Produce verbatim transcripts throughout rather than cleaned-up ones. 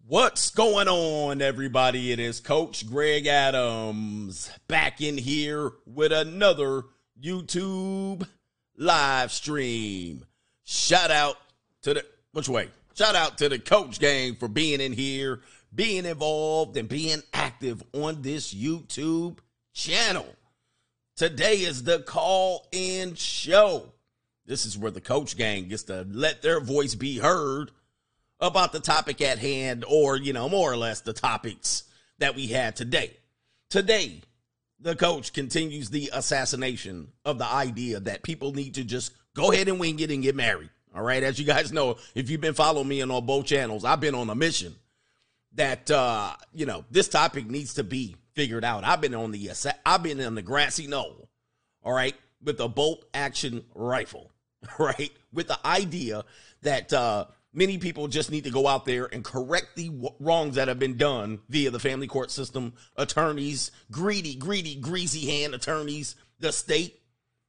What's going on, everybody? It is Coach Greg Adams back in here with another YouTube live stream. Shout out to the, which way? Shout out to the Coach Gang for being in here, being involved, and being active on this YouTube channel. Today is the call-in show. This is where the Coach Gang gets to let their voice be heard about the topic at hand, or, you know, more or less the topics that we had today. Today, the coach continues the assassination of the idea that people need to just go ahead and wing it and get married. All right, as you guys know, if you've been following me on both channels, I've been on a mission that, uh, you know, this topic needs to be figured out. I've been on the, I've been on the grassy knoll, all right, with a bolt action rifle, right, with the idea that, uh, many people just need to go out there and correct the wrongs that have been done via the family court system, attorneys, greedy, greedy, greasy hand attorneys, the state,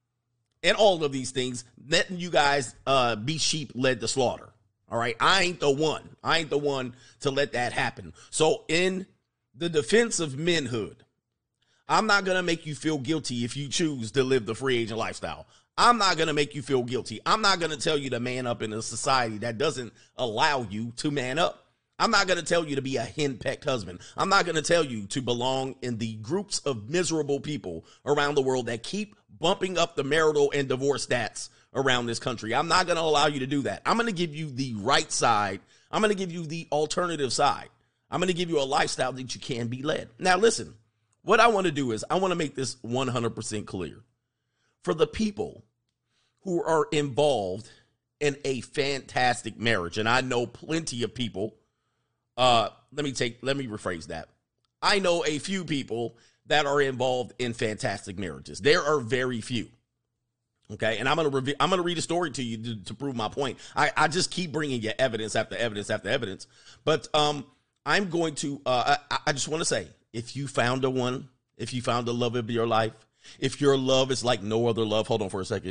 and all of these things, letting you guys uh, be sheep led to slaughter. All right, I ain't the one. I ain't the one to let that happen. So in the defense of manhood, I'm not going to make you feel guilty if you choose to live the free agent lifestyle. I'm not going to make you feel guilty. I'm not going to tell you to man up in a society that doesn't allow you to man up. I'm not going to tell you to be a henpecked husband. I'm not going to tell you to belong in the groups of miserable people around the world that keep bumping up the marital and divorce stats around this country. I'm not going to allow you to do that. I'm going to give you the right side. I'm going to give you the alternative side. I'm going to give you a lifestyle that you can be led. Now, listen, what I want to do is I want to make this one hundred percent clear. For the people who are involved in a fantastic marriage, and I know plenty of people, uh, let me take, let me rephrase that. I know a few people that are involved in fantastic marriages. There are very few. Okay, and I'm gonna rev- I'm gonna read a story to you to, to prove my point. I, I just keep bringing you evidence after evidence after evidence, but um, I'm going to. Uh, I, I just want to say, if you found a one, if you found the love of your life, if your love is like no other love, hold on for a second.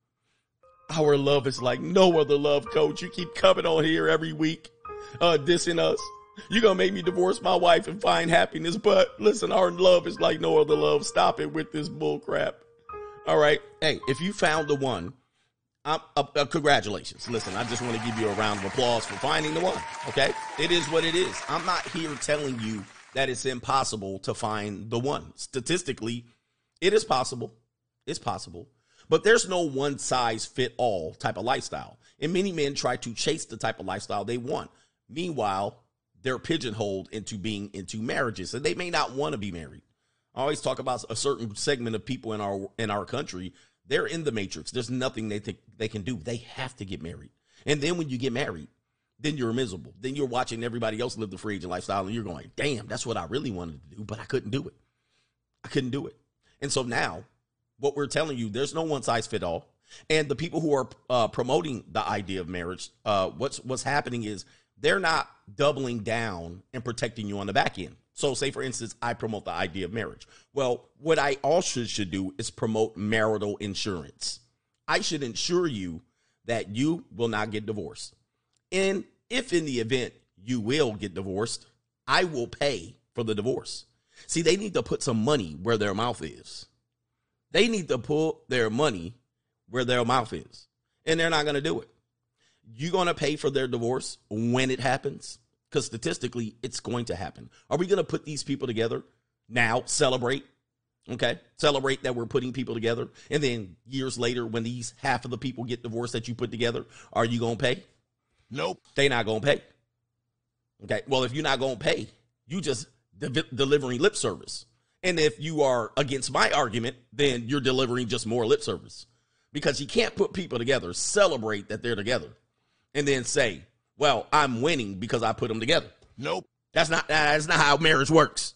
Our love is like no other love, Coach. You keep coming on here every week, uh, dissing us. You're going to make me divorce my wife and find happiness. But listen, our love is like no other love. Stop it with this bull crap. All right. Hey, if you found the one, uh, uh, uh, congratulations. Listen, I just want to give you a round of applause for finding the one. Okay. It is what it is. I'm not here telling you that it's impossible to find the one. Statistically, it is possible. It's possible. But there's no one size fit all type of lifestyle. And many men try to chase the type of lifestyle they want. Meanwhile, they're pigeonholed into being into marriages, and they may not want to be married. I always talk about a certain segment of people in our in our country. They're in the matrix. There's nothing they think they can do. They have to get married. And then when you get married, then you're miserable. Then you're watching everybody else live the free agent lifestyle, and you're going, damn, that's what I really wanted to do, but I couldn't do it. I couldn't do it. And so now, what we're telling you, there's no one size fit all. And the people who are uh, promoting the idea of marriage, uh, what's what's happening is they're not doubling down and protecting you on the back end. So say, for instance, I promote the idea of marriage. Well, what I also should do is promote marital insurance. I should ensure you that you will not get divorced. And if in the event you will get divorced, I will pay for the divorce. See, they need to put some money where their mouth is. They need to put their money where their mouth is, and they're not going to do it. You're going to pay for their divorce when it happens, because statistically, it's going to happen. Are we going to put these people together now, celebrate, okay? Celebrate that we're putting people together, and then years later, when these half of the people get divorced that you put together, are you going to pay? Nope. They're not going to pay. Okay, well, if you're not going to pay, you just de- delivering lip service. And if you are against my argument, then you're delivering just more lip service, because you can't put people together, celebrate that they're together, and then say, well, I'm winning because I put them together. Nope. That's not, that's not how marriage works.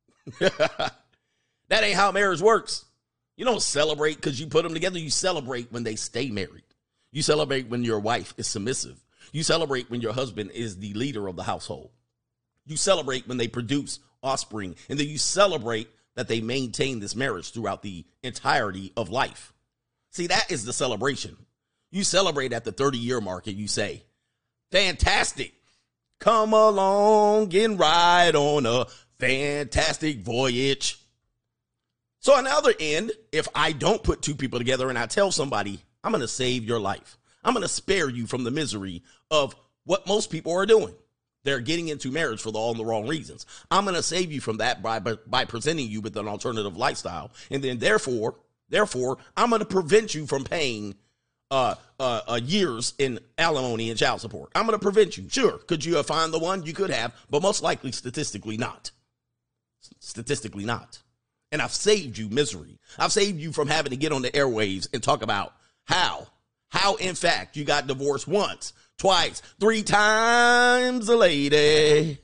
That ain't how marriage works. You don't celebrate because you put them together. You celebrate when they stay married. You celebrate when your wife is submissive. You celebrate when your husband is the leader of the household. You celebrate when they produce offspring, and then you celebrate that they maintain this marriage throughout the entirety of life. See, that is the celebration. You celebrate at the thirty-year mark and you say, fantastic. Come along and ride on a fantastic voyage. So on the other end, if I don't put two people together and I tell somebody, I'm going to save your life, I'm going to spare you from the misery of what most people are doing. They're getting into marriage for all the wrong reasons. I'm going to save you from that by, by, by presenting you with an alternative lifestyle. And then therefore, therefore, I'm going to prevent you from paying uh, uh, uh, years in alimony and child support. I'm going to prevent you. Sure. Could you have found the one? You could have, but most likely statistically not. Statistically not. And I've saved you misery. I've saved you from having to get on the airwaves and talk about how, how in fact you got divorced once, twice, three times a lady.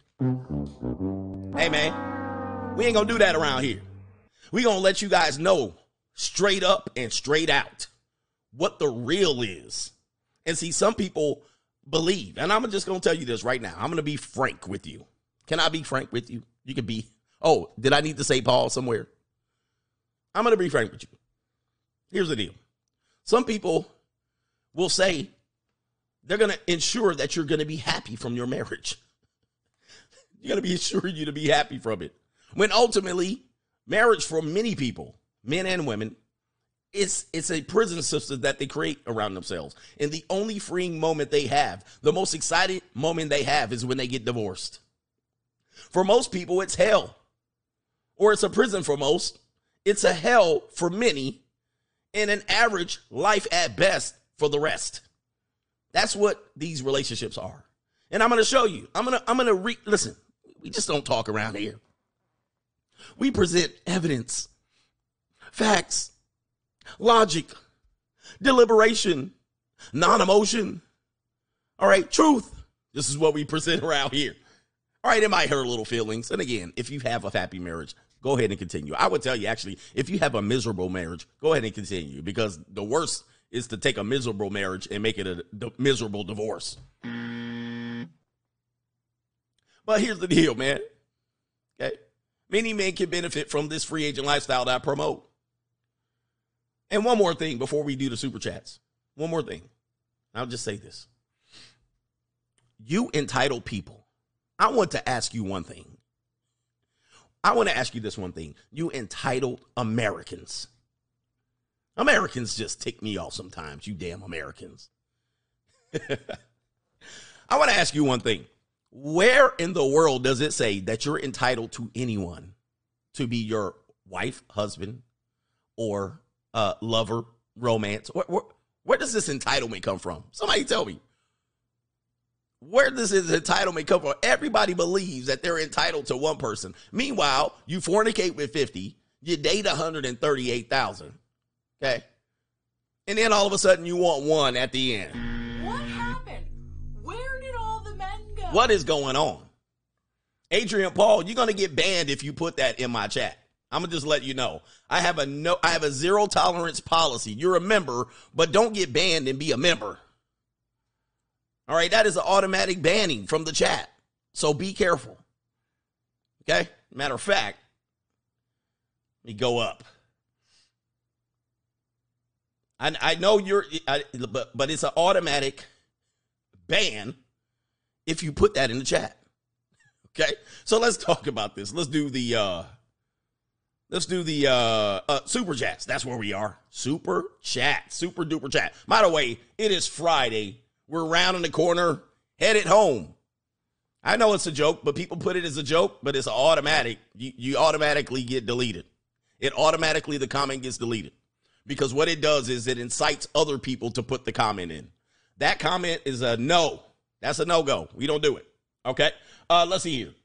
Hey, man, we ain't gonna do that around here. We gonna let you guys know straight up and straight out what the real is. And see, some people believe, and I'm just gonna tell you this right now. I'm gonna be frank with you. Can I be frank with you? You can be. Oh, did I need to say Paul somewhere? I'm gonna be frank with you. Here's the deal. Some people will say they're going to ensure that you're going to be happy from your marriage. You're going to be assuring you to be happy from it. When ultimately, marriage for many people, men and women, it's, it's a prison system that they create around themselves. And the only freeing moment they have, the most exciting moment they have is when they get divorced. For most people, it's hell. Or it's a prison for most. It's a hell for many. And an average life at best for the rest. That's what these relationships are. And I'm going to show you. I'm going to, I'm going to re listen, we just don't talk around here. We present evidence, facts, logic, deliberation, non-emotion. All right. Truth. This is what we present around here. All right. It might hurt a little feelings. And again, if you have a happy marriage, go ahead and continue. I would tell you, actually, if you have a miserable marriage, go ahead and continue, because the worst is to take a miserable marriage and make it a d- miserable divorce. But here's the deal, man. Okay. Many men can benefit from this free agent lifestyle that I promote. And one more thing before we do the super chats. One more thing. I'll just say this. You entitled people, I want to ask you one thing. I want to ask you this one thing. You entitled Americans. Americans just tick me off sometimes, you damn Americans. I want to ask you one thing. Where in the world does it say that you're entitled to anyone to be your wife, husband, or uh, lover, romance? Where, where, where does this entitlement come from? Somebody tell me. Where does this entitlement come from? Everybody believes that they're entitled to one person. Meanwhile, you fornicate with fifty, you date one hundred thirty-eight thousand. Okay. And then all of a sudden you want one at the end. What happened? Where did all the men go? What is going on? Adrian Paul, you're going to get banned if you put that in my chat. I'm going to just let you know. I have a no I have a zero tolerance policy. You're a member, but don't get banned and be a member. All right, that is an automatic banning from the chat. So be careful. Okay? Matter of fact, let me go up. I, I know you're, I, but, but it's an automatic ban if you put that in the chat. Okay? So let's talk about this. Let's do the, uh, let's do the uh, uh, super chats. That's where we are. Super chat. Super duper chat. By the way, it is Friday. We're rounding the corner, headed home. I know it's a joke, but people put it as a joke, but it's automatic. You, you automatically get deleted. It automatically, the comment gets deleted. Because what it does is it incites other people to put the comment in. That comment is a no. That's a no-go. We don't do it. Okay? Uh, let's see here.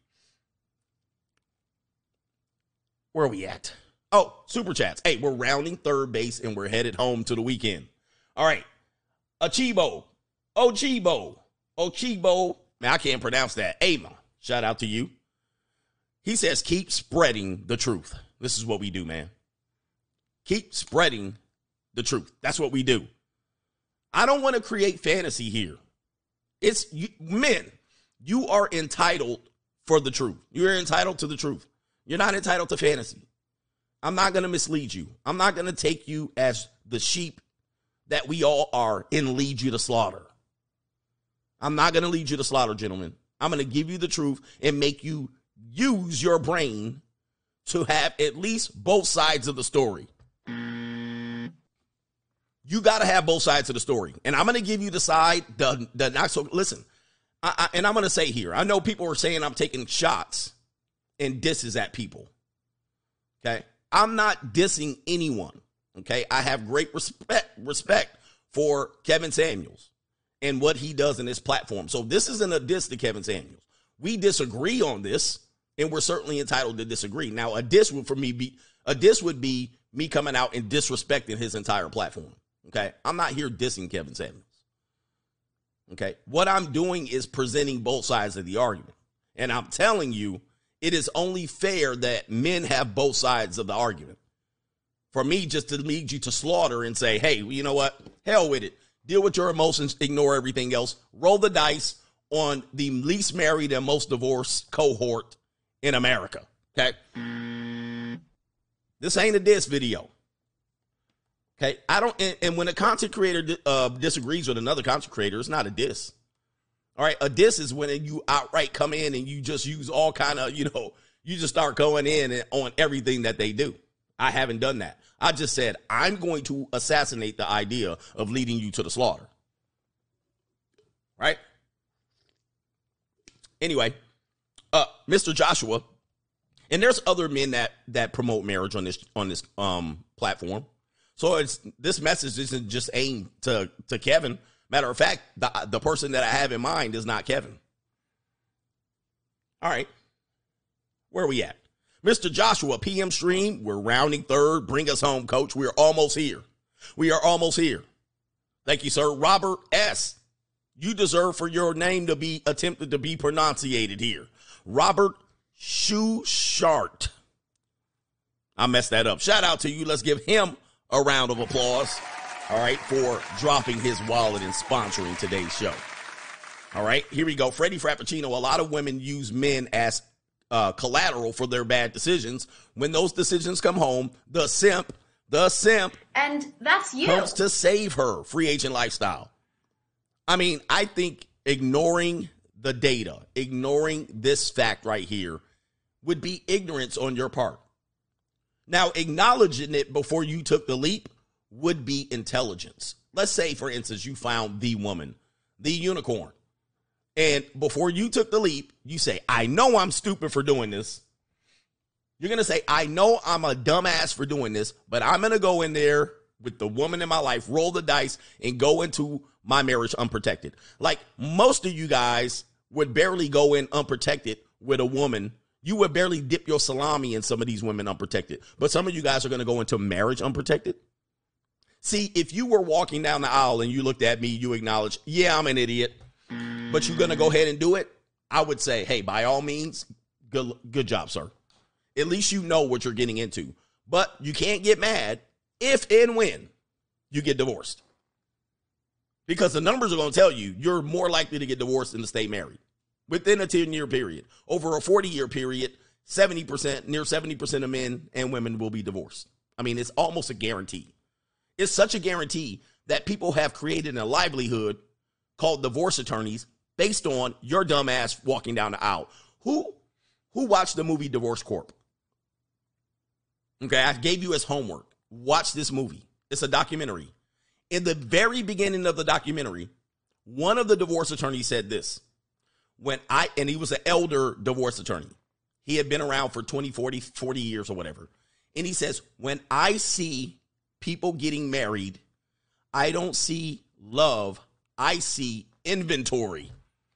Where are we at? Oh, super chats. Hey, we're rounding third base and we're headed home to the weekend. All right. Achibo. Ochibo. Ochibo. Man, I can't pronounce that. Ama. Shout out to you. He says, keep spreading the truth. This is what we do, man. Keep spreading the truth. That's what we do. I don't want to create fantasy here. It's you, men, you are entitled for the truth. You're entitled to the truth. You're not entitled to fantasy. I'm not going to mislead you. I'm not going to take you as the sheep that we all are and lead you to slaughter. I'm not going to lead you to slaughter, gentlemen. I'm going to give you the truth and make you use your brain to have at least both sides of the story. You got to have both sides of the story. And I'm going to give you the side, the, the not so, listen, I, I, and I'm going to say here, I know people are saying I'm taking shots and disses at people. Okay. I'm not dissing anyone. Okay. I have great respect, respect for Kevin Samuels and what he does in his platform. So this isn't a diss to Kevin Samuels. We disagree on this, and we're certainly entitled to disagree. Now, a diss would for me be a diss would be me coming out and disrespecting his entire platform. Okay. I'm not here dissing Kevin Samuels. Okay. What I'm doing is presenting both sides of the argument. And I'm telling you, it is only fair that men have both sides of the argument. For me, just to lead you to slaughter and say, hey, you know what? Hell with it. Deal with your emotions. Ignore everything else. Roll the dice on the least married and most divorced cohort in America. Okay. This ain't a diss video. Okay. I don't, and, and when a content creator uh, disagrees with another content creator, it's not a diss. All right. A diss is when you outright come in and you just use all kind of, you know, you just start going in on everything that they do. I haven't done that. I just said, I'm going to assassinate the idea of leading you to the slaughter. Right? Anyway, uh, Mister Joshua, and there's other men that that promote marriage on this on this um platform. So it's this message isn't just aimed to, to Kevin. Matter of fact, the, the person that I have in mind is not Kevin. All right. Where are we at? Mister Joshua, P M stream. We're rounding third. Bring us home, coach. We are almost here. We are almost here. Thank you, sir. Robert S. You deserve for your name to be attempted to be pronunciated here. Robert Schuchart. I messed that up. Shout out to you. Let's give him a round of applause. All right, for dropping his wallet and sponsoring today's show. All right, here we go. Freddie Frappuccino. A lot of women use men as uh, collateral for their bad decisions. When those decisions come home, the simp, the simp, and that's you, comes to save her. Free agent lifestyle. I mean, I think ignoring the data, ignoring this fact right here would be ignorance on your part. Now, acknowledging it before you took the leap would be intelligence. Let's say, for instance, you found the woman, the unicorn. And before you took the leap, you say, I know I'm stupid for doing this. You're going to say, I know I'm a dumbass for doing this, but I'm going to go in there with the woman in my life, roll the dice, and go into my marriage unprotected. Like most of you guys would barely go in unprotected with a woman. You would barely dip your salami in some of these women unprotected. But some of you guys are going to go into marriage unprotected. See, if you were walking down the aisle and you looked at me, you acknowledge, yeah, I'm an idiot, but you're going to go ahead and do it, I would say, hey, by all means, good, good job, sir. At least you know what you're getting into. But you can't get mad if and when you get divorced. Because the numbers are going to tell you you're more likely to get divorced than to stay married. Within a ten-year period. Over a forty-year period, seventy percent, near seventy percent of men and women will be divorced. I mean, it's almost a guarantee. It's such a guarantee that people have created a livelihood called divorce attorneys based on your dumb ass walking down the aisle. Who, who watched the movie Divorce Corp? Okay, I gave you as homework. Watch this movie. It's a documentary. In the very beginning of the documentary, one of the divorce attorneys said this. When I, and he was an elder divorce attorney. He had been around for twenty, forty, forty years or whatever. And he says, when I see people getting married, I don't see love. I see inventory.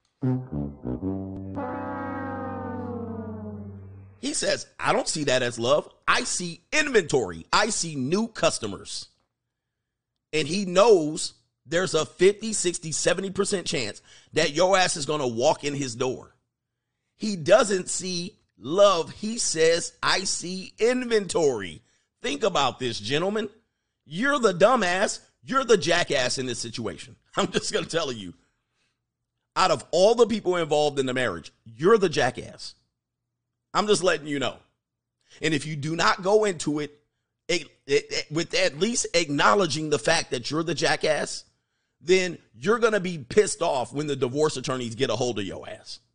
He says, I don't see that as love. I see inventory. I see new customers. And he knows there's a fifty, sixty, seventy percent chance that your ass is going to walk in his door. He doesn't see love. He says, I see inventory. Think about this, gentlemen. You're the dumbass. You're the jackass in this situation. I'm just going to tell you. Out of all the people involved in the marriage, you're the jackass. I'm just letting you know. And if you do not go into it, it, it, it with at least acknowledging the fact that you're the jackass, then you're going to be pissed off when the divorce attorneys get a hold of your ass.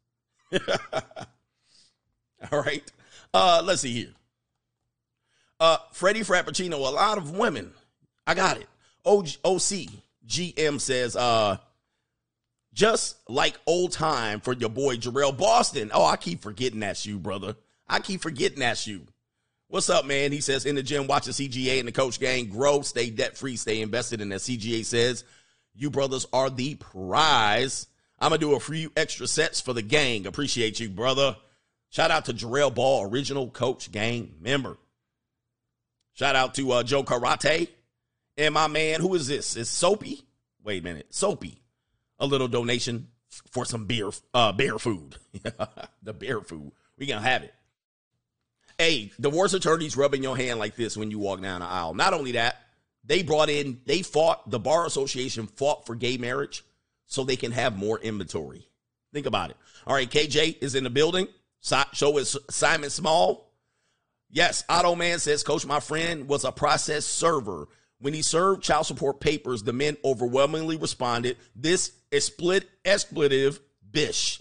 All right. Uh, let's see here. Uh, Freddie Frappuccino, a lot of women. I got it. O C G M says, uh, just like old time for your boy Jarrell Boston. Oh, I keep forgetting that's you, brother. I keep forgetting that's you. What's up, man? He says, in the gym, watching C G A and the coach gang grow, stay debt-free, stay invested in that. C G A says, you brothers are the prize. I'm going to do a few extra sets for the gang. Appreciate you, brother. Shout out to Jarrell Ball, original coach gang member. Shout out to uh, Joe Karate. And my man, who is this? It's Soapy. Wait a minute. Soapy. A little donation for some beer, uh, bear food. The bear food. We going to have it. Hey, divorce attorneys rubbing your hand like this when you walk down the aisle. Not only that, they brought in, they fought, the Bar Association fought for gay marriage so they can have more inventory. Think about it. All right, K J is in the building. So is Simon Small. Yes, Otto Man says, Coach, my friend was a process server. When he served child support papers, the men overwhelmingly responded, this explit, expletive bish.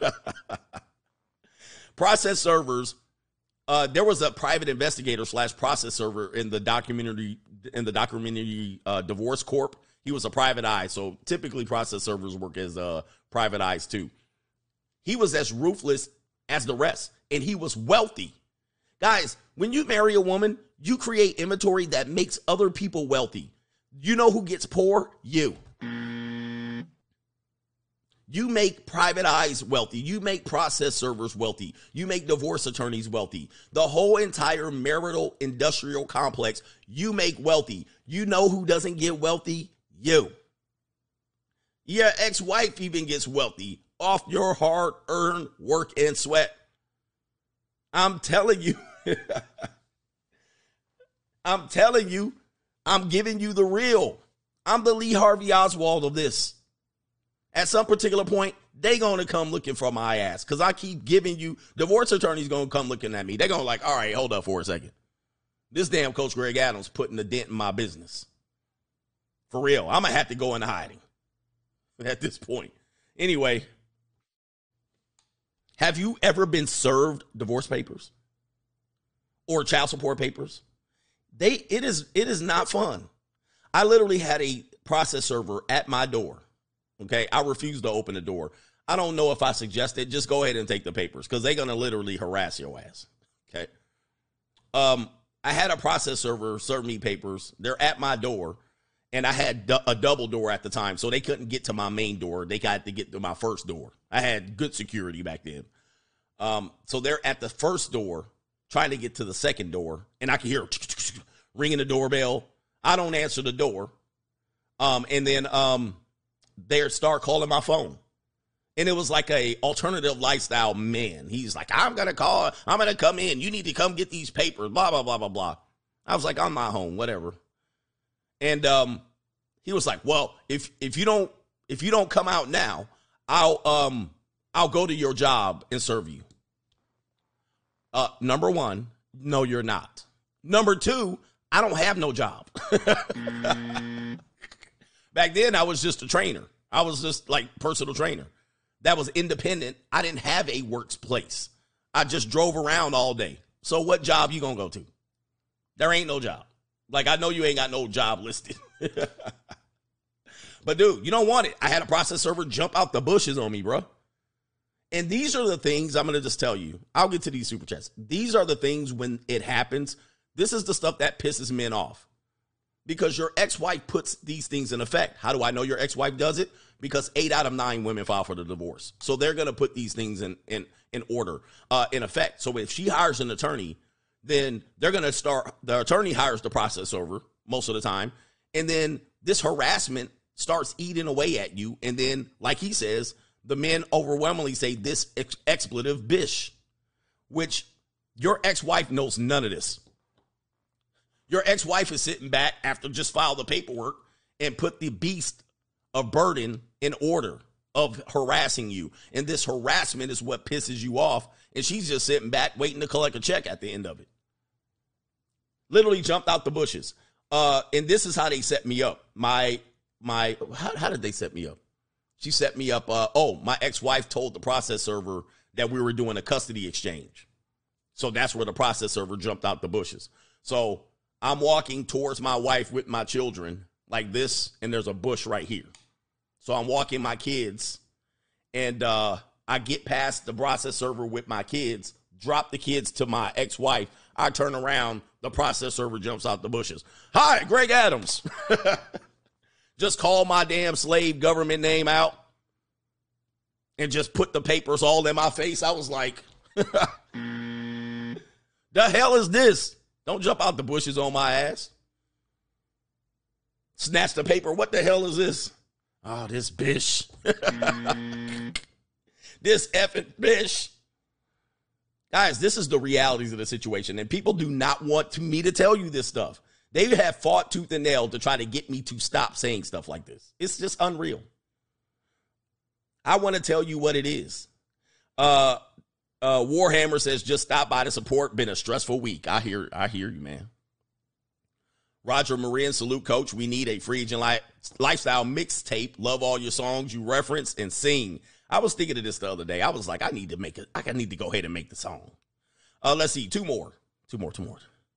Process servers. Uh, there was a private investigator slash process server in the documentary in the documentary uh, Divorce Corp. He was a private eye, so typically process servers work as uh, private eyes too. He was as ruthless as the rest, and he was wealthy. Guys, when you marry a woman, you create inventory that makes other people wealthy. You know who gets poor? You. You make private eyes wealthy. You make process servers wealthy. You make divorce attorneys wealthy. The whole entire marital industrial complex, you make wealthy. You know who doesn't get wealthy? You. Your ex-wife even gets wealthy off your hard-earned work and sweat. I'm telling you. I'm telling you. I'm giving you the real. I'm the Lee Harvey Oswald of this. At some particular point, they going to come looking for my ass because I keep giving you, divorce attorneys going to come looking at me. They're going to like, all right, hold up for a second. This damn Coach Greg Adams putting a dent in my business. For real. I'm going to have to go into hiding at this point. Anyway, have you ever been served divorce papers or child support papers? They, it is, it is not fun. I literally had a process server at my door. Okay, I refuse to open the door. I don't know if I suggest it. Just go ahead and take the papers because they're going to literally harass your ass. Okay. Um, I had a process server serve me papers. They're at my door, and I had du- a double door at the time, so they couldn't get to my main door. They got to get to my first door. I had good security back then. Um, so they're at the first door trying to get to the second door, and I can hear ringing the doorbell. I don't answer the door. Um, and then um. They start calling my phone. And it was like a alternative lifestyle man. He's like, I'm going to call. I'm going to come in. You need to come get these papers, blah, blah, blah, blah, blah. I was like, I'm not home, whatever. And um, he was like, well, if if you don't if you don't come out now, I'll um I'll go to your job and serve you. Uh, number one, no, you're not. Number two, I don't have no job. Back then, I was just a trainer. I was just like personal trainer. That was independent. I didn't have a workplace. I just drove around all day. So what job you gonna go to? There ain't no job. Like, I know you ain't got no job listed. But, dude, you don't want it. I had a process server jump out the bushes on me, bro. And these are the things I'm going to just tell you. I'll get to these super chats. These are the things when it happens. This is the stuff that pisses men off. Because your ex-wife puts these things in effect. How do I know your ex-wife does it? Because eight out of nine women file for the divorce. So they're going to put these things in in, in order, uh, in effect. So if she hires an attorney, then they're going to start, the attorney hires the process server most of the time. And then this harassment starts eating away at you. And then, like he says, the men overwhelmingly say this ex- expletive bish, which your ex-wife knows none of this. Your ex-wife is sitting back after just filed the paperwork and put the beast of burden in order of harassing you. And this harassment is what pisses you off. And she's just sitting back waiting to collect a check at the end of it. Literally jumped out the bushes. Uh, and this is how they set me up. My, my, how, how did they set me up? She set me up. Uh, oh, my ex-wife told the process server that we were doing a custody exchange. So that's where the process server jumped out the bushes. So I'm walking towards my wife with my children like this, and there's a bush right here. So I'm walking my kids, and uh, I get past the process server with my kids, drop the kids to my ex-wife. I turn around, the process server jumps out the bushes. Hi, Greg Adams. Just call my damn slave government name out and just put the papers all in my face. I was like, the hell is this? Don't jump out the bushes on my ass. Snatch the paper. What the hell is this? Oh, this bitch. This effing bitch. Guys, this is the realities of the situation, and people do not want to, me to tell you this stuff. They have fought tooth and nail to try to get me to stop saying stuff like this. It's just unreal. I want to tell you what it is. Uh, uh, Warhammer says, just stop by to support. Been a stressful week. I hear, I hear you, man. Roger Marin, salute, coach. We need a free agent li- lifestyle mixtape. Love all your songs you reference and sing. I was thinking of this the other day. I was like, I need to make it. I need to go ahead and make the song. Uh, let's see. Two more. Two more. Two more.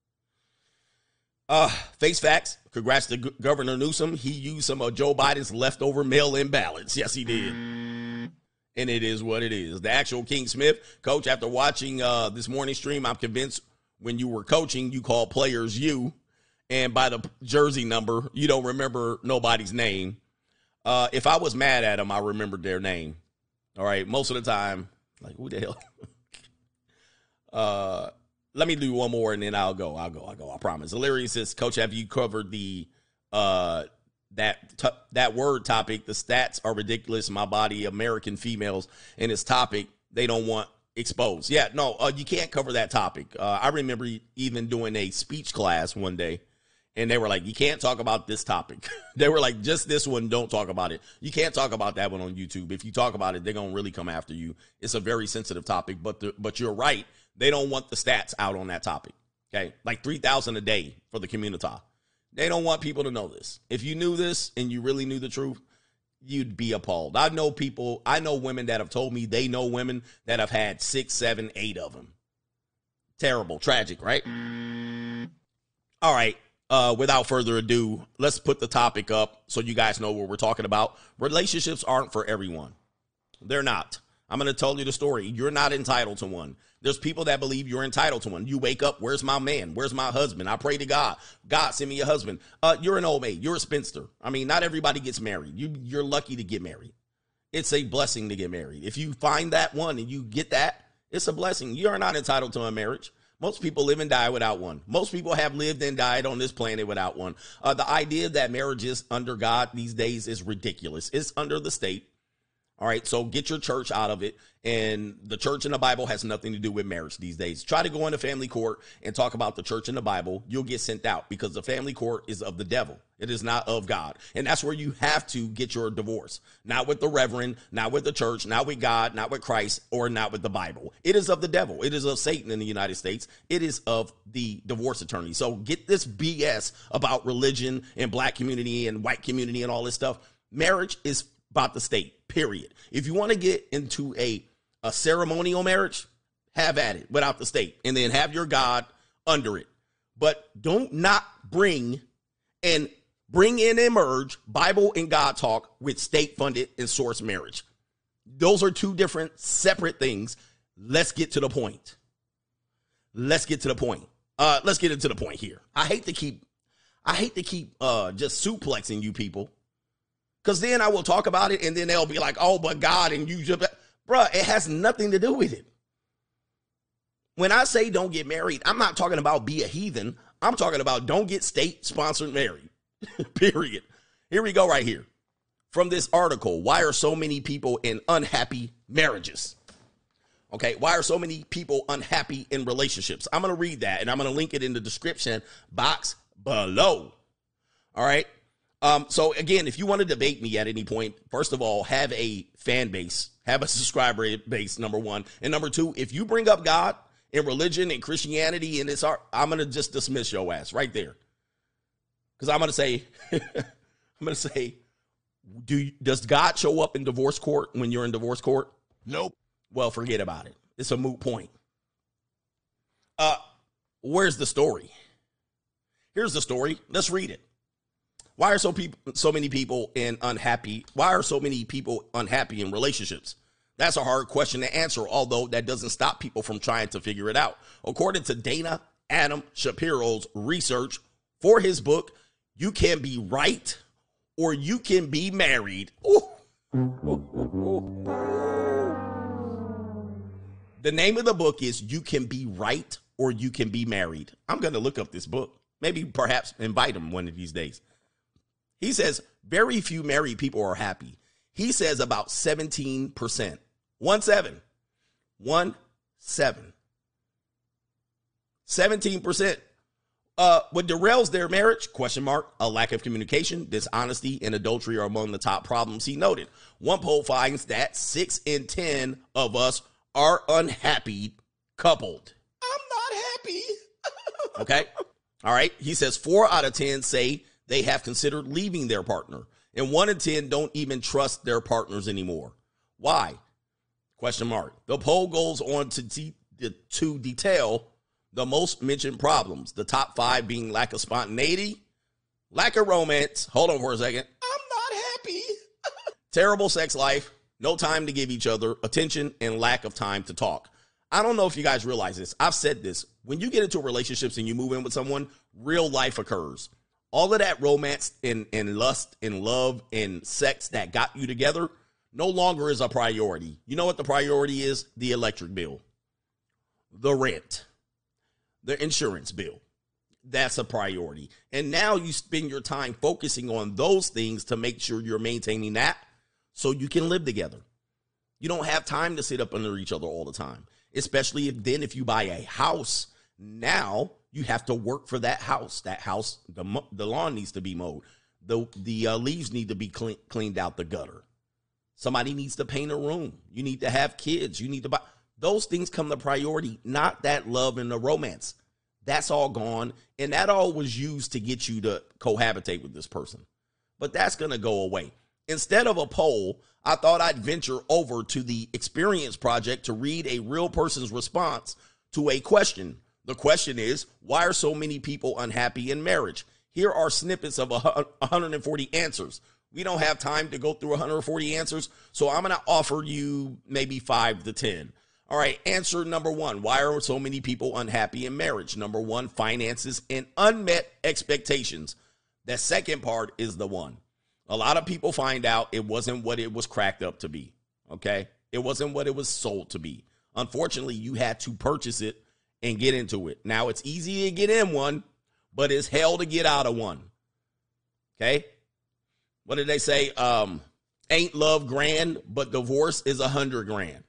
Uh, face facts. Congrats to G- Governor Newsom. He used some of Joe Biden's leftover mail-in ballots. Yes, he did. And it is what it is. The actual King Smith. Coach, after watching uh, this morning stream, I'm convinced when you were coaching, you called players you. And by the jersey number, you don't remember nobody's name. Uh, if I was mad at them, I remembered their name. All right. Most of the time, like, who the hell? uh, let me do one more and then I'll go. I'll go. I'll go. I promise. Hilarious says, Coach, have you covered the uh, that t- that word topic? The stats are ridiculous. My body, American females, and its topic they don't want exposed. Yeah, no, uh, you can't cover that topic. Uh, I remember even doing a speech class one day. And they were like, you can't talk about this topic. They were like, just this one, don't talk about it. You can't talk about that one on YouTube. If you talk about it, they're going to really come after you. It's a very sensitive topic, but the, but you're right. They don't want the stats out on that topic. Okay, like three thousand a day for the community. They don't want people to know this. If you knew this and you really knew the truth, you'd be appalled. I know people, I know women that have told me they know women that have had six, seven, eight of them. Terrible, tragic, right? All right. Uh, without further ado, let's put the topic up so you guys know what we're talking about. Relationships aren't for everyone. They're not. I'm going to tell you the story. You're not entitled to one. There's people that believe you're entitled to one. You wake up, where's my man? Where's my husband? I pray to God. God, send me a husband. Uh, you're an old maid. You're a spinster. I mean, not everybody gets married. You, you're lucky to get married. It's a blessing to get married. If you find that one and you get that, it's a blessing. You are not entitled to a marriage. Most people live and die without one. Most people have lived and died on this planet without one. Uh, the idea that marriage is under God these days is ridiculous. It's under the state. All right, so get your church out of it. And the church in the Bible has nothing to do with marriage these days. Try to go into family court and talk about the church in the Bible. You'll get sent out because the family court is of the devil. It is not of God. And that's where you have to get your divorce. Not with the reverend, not with the church, not with God, not with Christ, or not with the Bible. It is of the devil. It is of Satan in the United States. It is of the divorce attorney. So get this B S about religion and black community and white community and all this stuff. Marriage is about the state, period. If you want to get into a, a ceremonial marriage, have at it without the state. And then have your God under it. But don't not bring and bring in and merge Bible and God talk with state-funded and source marriage. Those are two different separate things. Let's get to the point. Let's get to the point. Uh, let's get into the point here. I hate to keep, I hate to keep uh, just suplexing you people. Because then I will talk about it and then they'll be like, oh, but God, and you just, bruh, it has nothing to do with it. When I say don't get married, I'm not talking about be a heathen. I'm talking about don't get state-sponsored married, period. Here we go right here. From this article, why are so many people in unhappy marriages? Okay, why are so many people unhappy in relationships? I'm going to read that, and I'm going to link it in the description box below. All right. Um, so, again, if you want to debate me at any point, first of all, have a fan base, have a subscriber base, number one. And number two, if you bring up God and religion and Christianity and it's art, I'm going to just dismiss your ass right there. Because I'm going to say, I'm going to say, do you, does God show up in divorce court when you're in divorce court? Nope. well, forget about it. It's a moot point. Uh, where's the story? Here's the story. Let's read it. Why are so people, so many people in unhappy? Why are so many people unhappy in relationships? That's a hard question to answer, although that doesn't stop people from trying to figure it out. According to Dana Adam Shapiro's research for his book, You Can Be Right or You Can Be Married. Ooh. Ooh, ooh, ooh. The name of the book is You Can Be Right or You Can Be Married. I'm going to look up this book. Maybe perhaps invite him one of these days. He says very few married people are happy. He says about seventeen percent. One seven. One seven. seventeen percent. Uh, what derails their marriage? Question mark. A lack of communication, dishonesty, and adultery are among the top problems he noted. One poll finds that six in ten of us are unhappy coupled. I'm not happy. Okay. All right. He says four out of ten say they have considered leaving their partner, and one in ten don't even trust their partners anymore. Why? Question mark. The poll goes on to, de- to detail the most mentioned problems, the top five being lack of spontaneity, lack of romance. Hold on for a second. I'm not happy. Terrible sex life, no time to give each other attention, and lack of time to talk. I don't know if you guys realize this. I've said this. When you get into relationships and you move in with someone, real life occurs. All of that romance and, and lust and love and sex that got you together no longer is a priority. You know what the priority is? The electric bill, the rent, the insurance bill. That's a priority. And now you spend your time focusing on those things to make sure you're maintaining that so you can live together. You don't have time to sit up under each other all the time, especially if then if you buy a house, now you have to work for that house. That house, the, the lawn needs to be mowed. The, the uh, leaves need to be clean, cleaned out the gutter. Somebody needs to paint a room. You need to have kids. You need to buy. Those things come to priority, not that love and the romance. That's all gone. And that all was used to get you to cohabitate with this person. But that's going to go away. Instead of a poll, I thought I'd venture over to the Experience Project to read a real person's response to a question. The question is, why are so many people unhappy in marriage? Here are snippets of one hundred forty answers. We don't have time to go through one hundred forty answers, so I'm going to offer you maybe five to ten. All right, answer number one. Why are so many people unhappy in marriage? Number one, finances and unmet expectations. The second part is the one. A lot of people find out it wasn't what it was cracked up to be, okay? It wasn't what it was sold to be. Unfortunately, you had to purchase it and get into it. Now, it's easy to get in one, but it's hell to get out of one, okay? What did they say? Um, ain't love grand, but divorce is a hundred grand.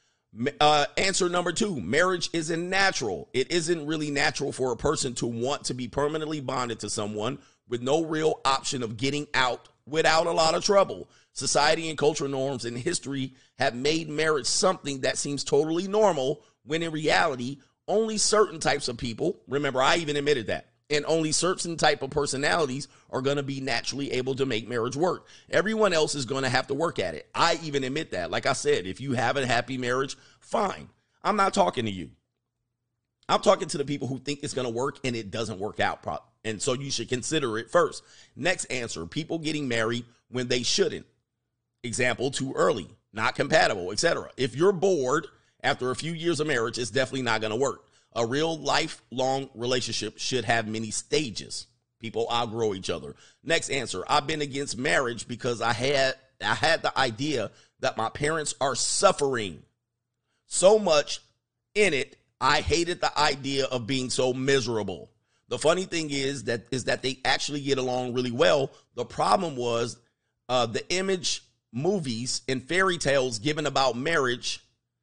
Uh, answer number two, marriage isn't natural. It isn't really natural for a person to want to be permanently bonded to someone with no real option of getting out without a lot of trouble. Society and cultural norms and history have made marriage something that seems totally normal, when in reality, only certain types of people, remember, I even admitted that, and only certain type of personalities are going to be naturally able to make marriage work. Everyone else is going to have to work at it. I even admit that. Like I said, if you have a happy marriage, fine. I'm not talking to you. I'm talking to the people who think it's going to work and it doesn't work out. And so you should consider it first. Next answer, people getting married when they shouldn't. Example, too early, not compatible, et cetera. If you're bored after a few years of marriage, it's definitely not going to work. A real lifelong relationship should have many stages. People outgrow each other. Next answer, I've been against marriage because I had I had the idea that my parents are suffering so much in it. I hated the idea of being so miserable. The funny thing is that is that they actually get along really well. The problem was uh, the image movies and fairy tales given about marriage,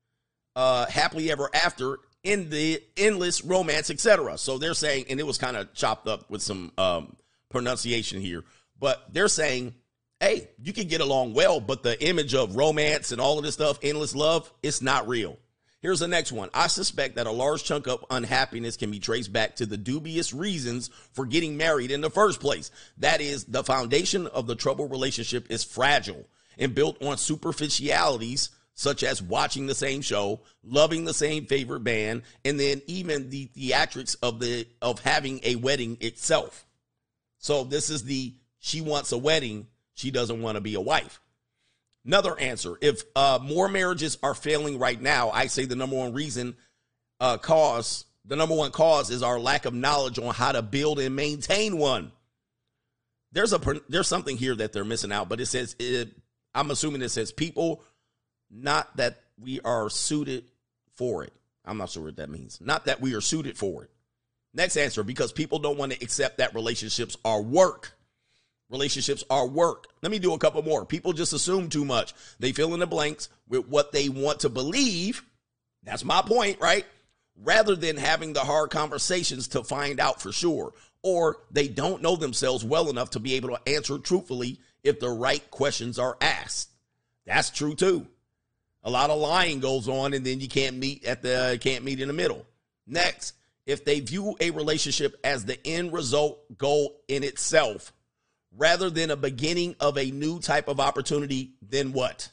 uh, happily ever after, in the endless romance, et cetera. So they're saying, and it was kind of chopped up with some um, pronunciation here, but they're saying, hey, you can get along well, but the image of romance and all of this stuff, endless love, it's not real. Here's the next one. I suspect that a large chunk of unhappiness can be traced back to the dubious reasons for getting married in the first place. That is, the foundation of the troubled relationship is fragile and built on superficialities such as watching the same show, loving the same favorite band, and then even the theatrics of the of having a wedding itself. So this is the she wants a wedding, she doesn't want to be a wife. Another answer, if uh, more marriages are failing right now, I say the number one reason uh, cause, the number one cause is our lack of knowledge on how to build and maintain one. There's a there's something here that they're missing out, but it says, it, I'm assuming it says people, not that we are suited for it. I'm not sure what that means. Not that we are suited for it. Next answer, because people don't want to accept that relationships are work. Relationships are work. Let me do a couple more. People just assume too much. They fill in the blanks with what they want to believe. That's my point, right? Rather than having the hard conversations to find out for sure. Or they don't know themselves well enough to be able to answer truthfully if the right questions are asked. That's true too. A lot of lying goes on, and then you can't meet at the can't meet in the middle. Next, if they view a relationship as the end result goal in itself, rather than a beginning of a new type of opportunity, then what?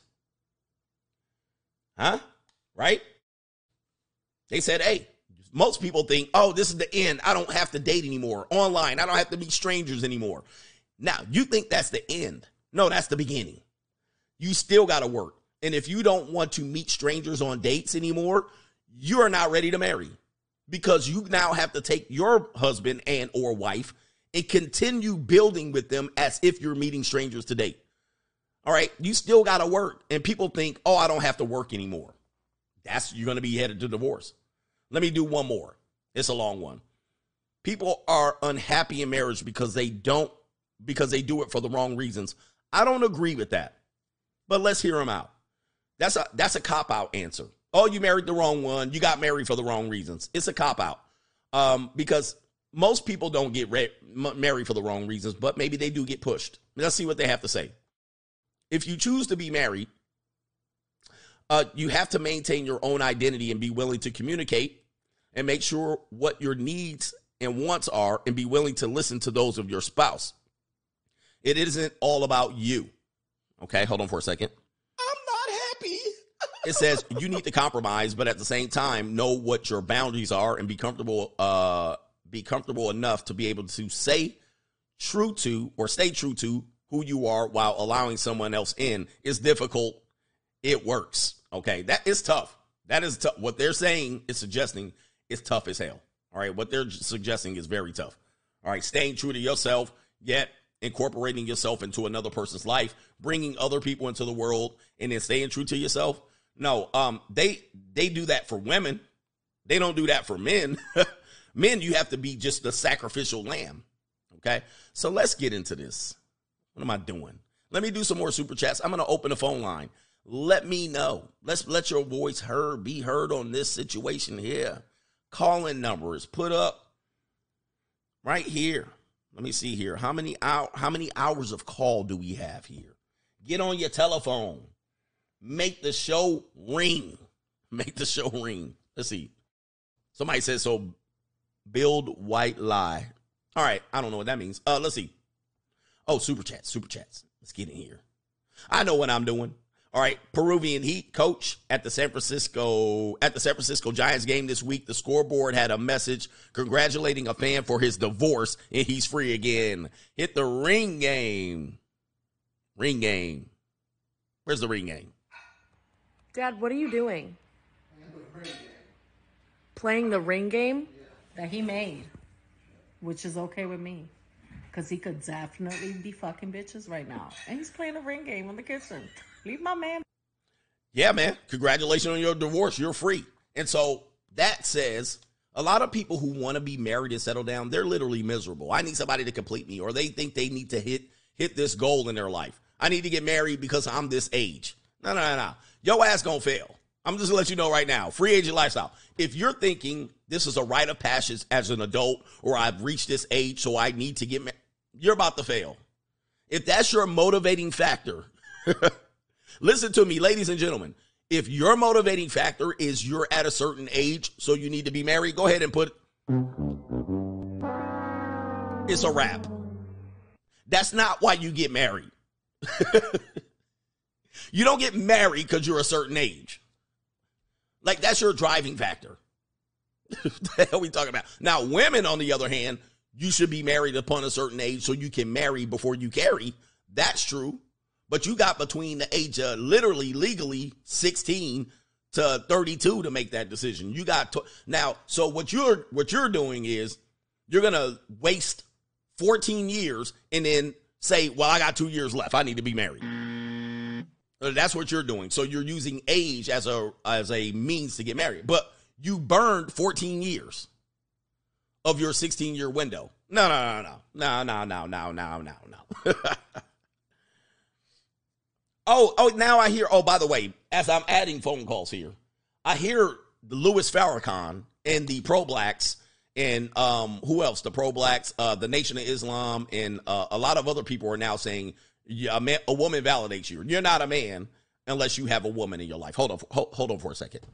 Huh? Right? They said, hey, most people think, oh, this is the end. I don't have to date anymore. Online, I don't have to meet strangers anymore. Now, you think that's the end. No, that's the beginning. You still got to work. And if you don't want to meet strangers on dates anymore, you are not ready to marry, because you now have to take your husband and or wife and continue building with them as if you're meeting strangers to date. All right. You still got to work. And people think, oh, I don't have to work anymore. That's, you're going to be headed to divorce. Let me do one more. It's a long one. People are unhappy in marriage because they don't, because they do it for the wrong reasons. I don't agree with that, but let's hear them out. That's a, that's a cop-out answer. Oh, you married the wrong one. You got married for the wrong reasons. It's a cop-out um, because most people don't get re- married for the wrong reasons, but maybe they do get pushed. Let's see what they have to say. If you choose to be married, uh, you have to maintain your own identity and be willing to communicate and make sure what your needs and wants are and be willing to listen to those of your spouse. It isn't all about you. Okay, hold on for a second. I'm not happy. It says you need to compromise, but at the same time, know what your boundaries are and be comfortable uh, be comfortable enough to be able to say true to or stay true to who you are while allowing someone else in. Is difficult. It works. Okay, that is tough. That is tough. What they're saying is suggesting is tough as hell. All right, what they're suggesting is very tough. All right, staying true to yourself, yet incorporating yourself into another person's life, bringing other people into the world, and then staying true to yourself. No, um, they they do that for women. They don't do that for men. Men, you have to be just the sacrificial lamb. Okay, so let's get into this. What am I doing? Let me do some more super chats. I'm going to open the phone line. Let me know. Let's let your voice heard, be heard on this situation here. Calling numbers put up right here. Let me see here. How many hour, how many hours of call do we have here? Get on your telephone. Make the show ring. Make the show ring. Let's see. Somebody says so. Build white lie. All right. I don't know what that means. Uh, let's see. Oh, super chats, super chats. Let's get in here. I know what I'm doing. All right. Peruvian Heat coach at the San Francisco at the San Francisco Giants game this week. The scoreboard had a message congratulating a fan for his divorce, and he's free again. Hit the ring game. Ring game. Where's the ring game? Dad, what are you doing? Playing the ring game that he made, which is okay with me, because he could definitely be fucking bitches right now. And he's playing a ring game in the kitchen. Leave my man. Yeah, man. Congratulations on your divorce. You're free. And so that says a lot of people who want to be married and settle down, they're literally miserable. I need somebody to complete me, or they think they need to hit hit this goal in their life. I need to get married because I'm this age. No, no, no, no. Your ass gonna fail. I'm just gonna let you know right now. Free agent lifestyle. If you're thinking this is a rite of passage as an adult, or I've reached this age, so I need to get married, you're about to fail. If that's your motivating factor, listen to me, ladies and gentlemen. If your motivating factor is you're at a certain age, so you need to be married, go ahead and put it's a wrap. That's not why you get married. You don't get married because you're a certain age. Like, that's your driving factor. What the hell are we talking about? Now, women, on the other hand, you should be married upon a certain age so you can marry before you carry. That's true. But you got between the age of literally, legally, sixteen to thirty-two to make that decision. You got to, now, so what you're what you're doing is you're going to waste fourteen years and then say, well, I got two years left. I need to be married. That's what you're doing. So you're using age as a as a means to get married. But you burned fourteen years of your sixteen-year window. No, no, no, no. No, no, no, no, no, no, no. oh, oh, now I hear, oh, by the way, as I'm adding phone calls here, I hear the Louis Farrakhan and the pro-blacks and um, who else? The pro-blacks, uh, the Nation of Islam, and uh, a lot of other people are now saying, yeah, a, man, a woman validates you. You're not a man unless you have a woman in your life. Hold on, hold, hold on for a second.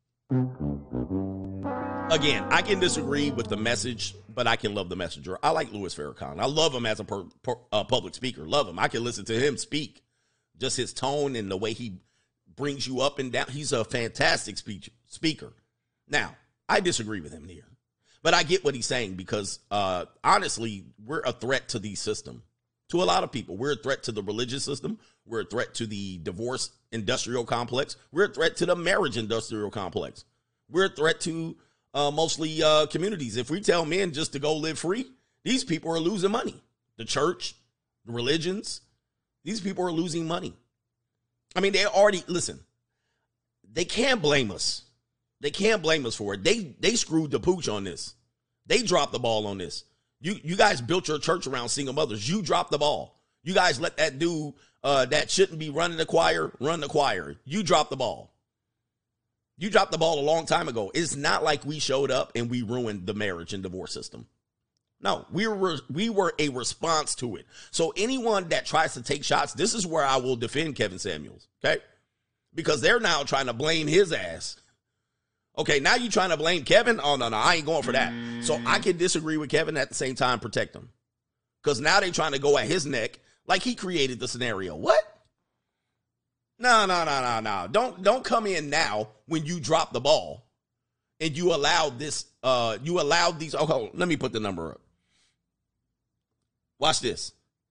Again, I can disagree with the message, but I can love the messenger. I like Louis Farrakhan. I love him as a per, per, uh, public speaker. Love him. I can listen to him speak. Just his tone and the way he brings you up and down. He's a fantastic speech, speaker. Now, I disagree with him here, but I get what he's saying because, uh, honestly, we're a threat to the system. To a lot of people, we're a threat to the religious system. We're a threat to the divorce industrial complex. We're a threat to the marriage industrial complex. We're a threat to uh, mostly uh, communities. If we tell men just to go live free, these people are losing money. The church, the religions, these people are losing money. I mean, they already, listen, they can't blame us. They can't blame us for it. They they screwed the pooch on this. They dropped the ball on this. You you guys built your church around single mothers. You dropped the ball. You guys let that dude uh, that shouldn't be running the choir run the choir. You dropped the ball. You dropped the ball a long time ago. It's not like we showed up and we ruined the marriage and divorce system. No, we were we were a response to it. So anyone that tries to take shots, this is where I will defend Kevin Samuels, okay? Because they're now trying to blame his ass. Okay, now you're trying to blame Kevin? Oh, no, no, I ain't going for that. So I can disagree with Kevin at the same time protect him. Because now they're trying to go at his neck like he created the scenario. What? No, no, no, no, no. Don't, don't come in now when you drop the ball and you allowed this, uh, you allowed these, oh, hold on, let me put the number up. Watch this.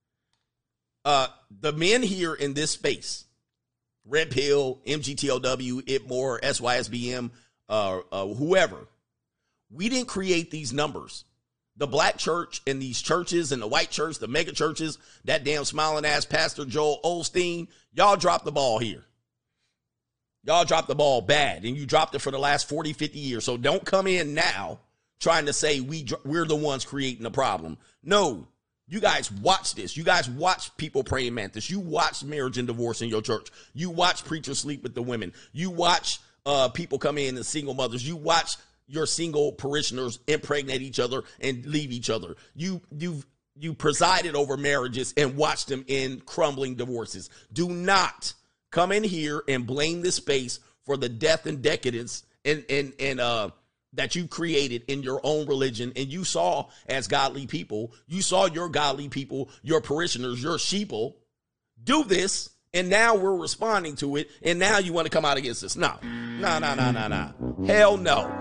Uh, the men here in this space, Red Pill, M G T O W, Itmore, S Y S B M, uh, uh, whoever, we didn't create these numbers. The black church and these churches and the white church, the mega churches, that damn smiling ass Pastor Joel Osteen, y'all dropped the ball here. Y'all dropped the ball bad, and you dropped it for the last forty, fifty years. So don't come in now trying to say we, we're the ones creating the problem. No, you guys watch this. You guys watch people praying mantis. You watch marriage and divorce in your church. You watch preachers sleep with the women. You watch uh, people come in as single mothers. You watch your single parishioners impregnate each other and leave each other. You you you presided over marriages and watched them in crumbling divorces. Do not come in here and blame this space for the death and decadence and and and uh that you created in your own religion. And you saw as godly people, you saw your godly people, your parishioners, your sheeple do this. And now we're responding to it. And now you want to come out against this. No, no, no, no, no, no. Hell no.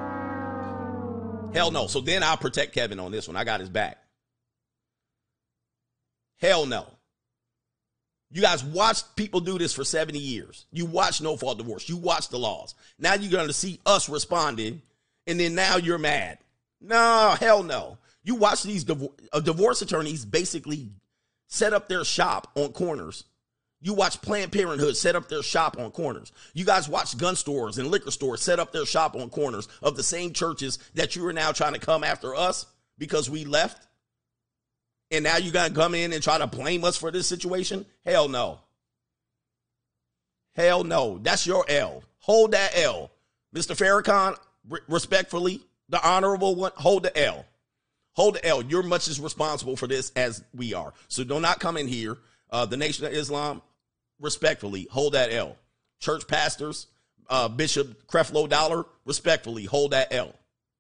Hell no. So then I'll protect Kevin on this one. I got his back. Hell no. You guys watched people do this for seventy years. You watched no-fault divorce. You watched the laws. Now you're going to see us responding, and then now you're mad. No, hell no. You watch these div- uh, divorce attorneys basically set up their shop on corners. You watch Planned Parenthood set up their shop on corners. You guys watch gun stores and liquor stores set up their shop on corners of the same churches that you are now trying to come after us because we left. And now you got to come in and try to blame us for this situation? Hell no. Hell no. That's your L. Hold that L. Mister Farrakhan, re- respectfully, the honorable one, hold the L. Hold the L. You're much as responsible for this as we are. So do not come in here. Uh, the Nation of Islam, respectfully, hold that L. Church pastors, uh, Bishop Creflo Dollar, respectfully, hold that L.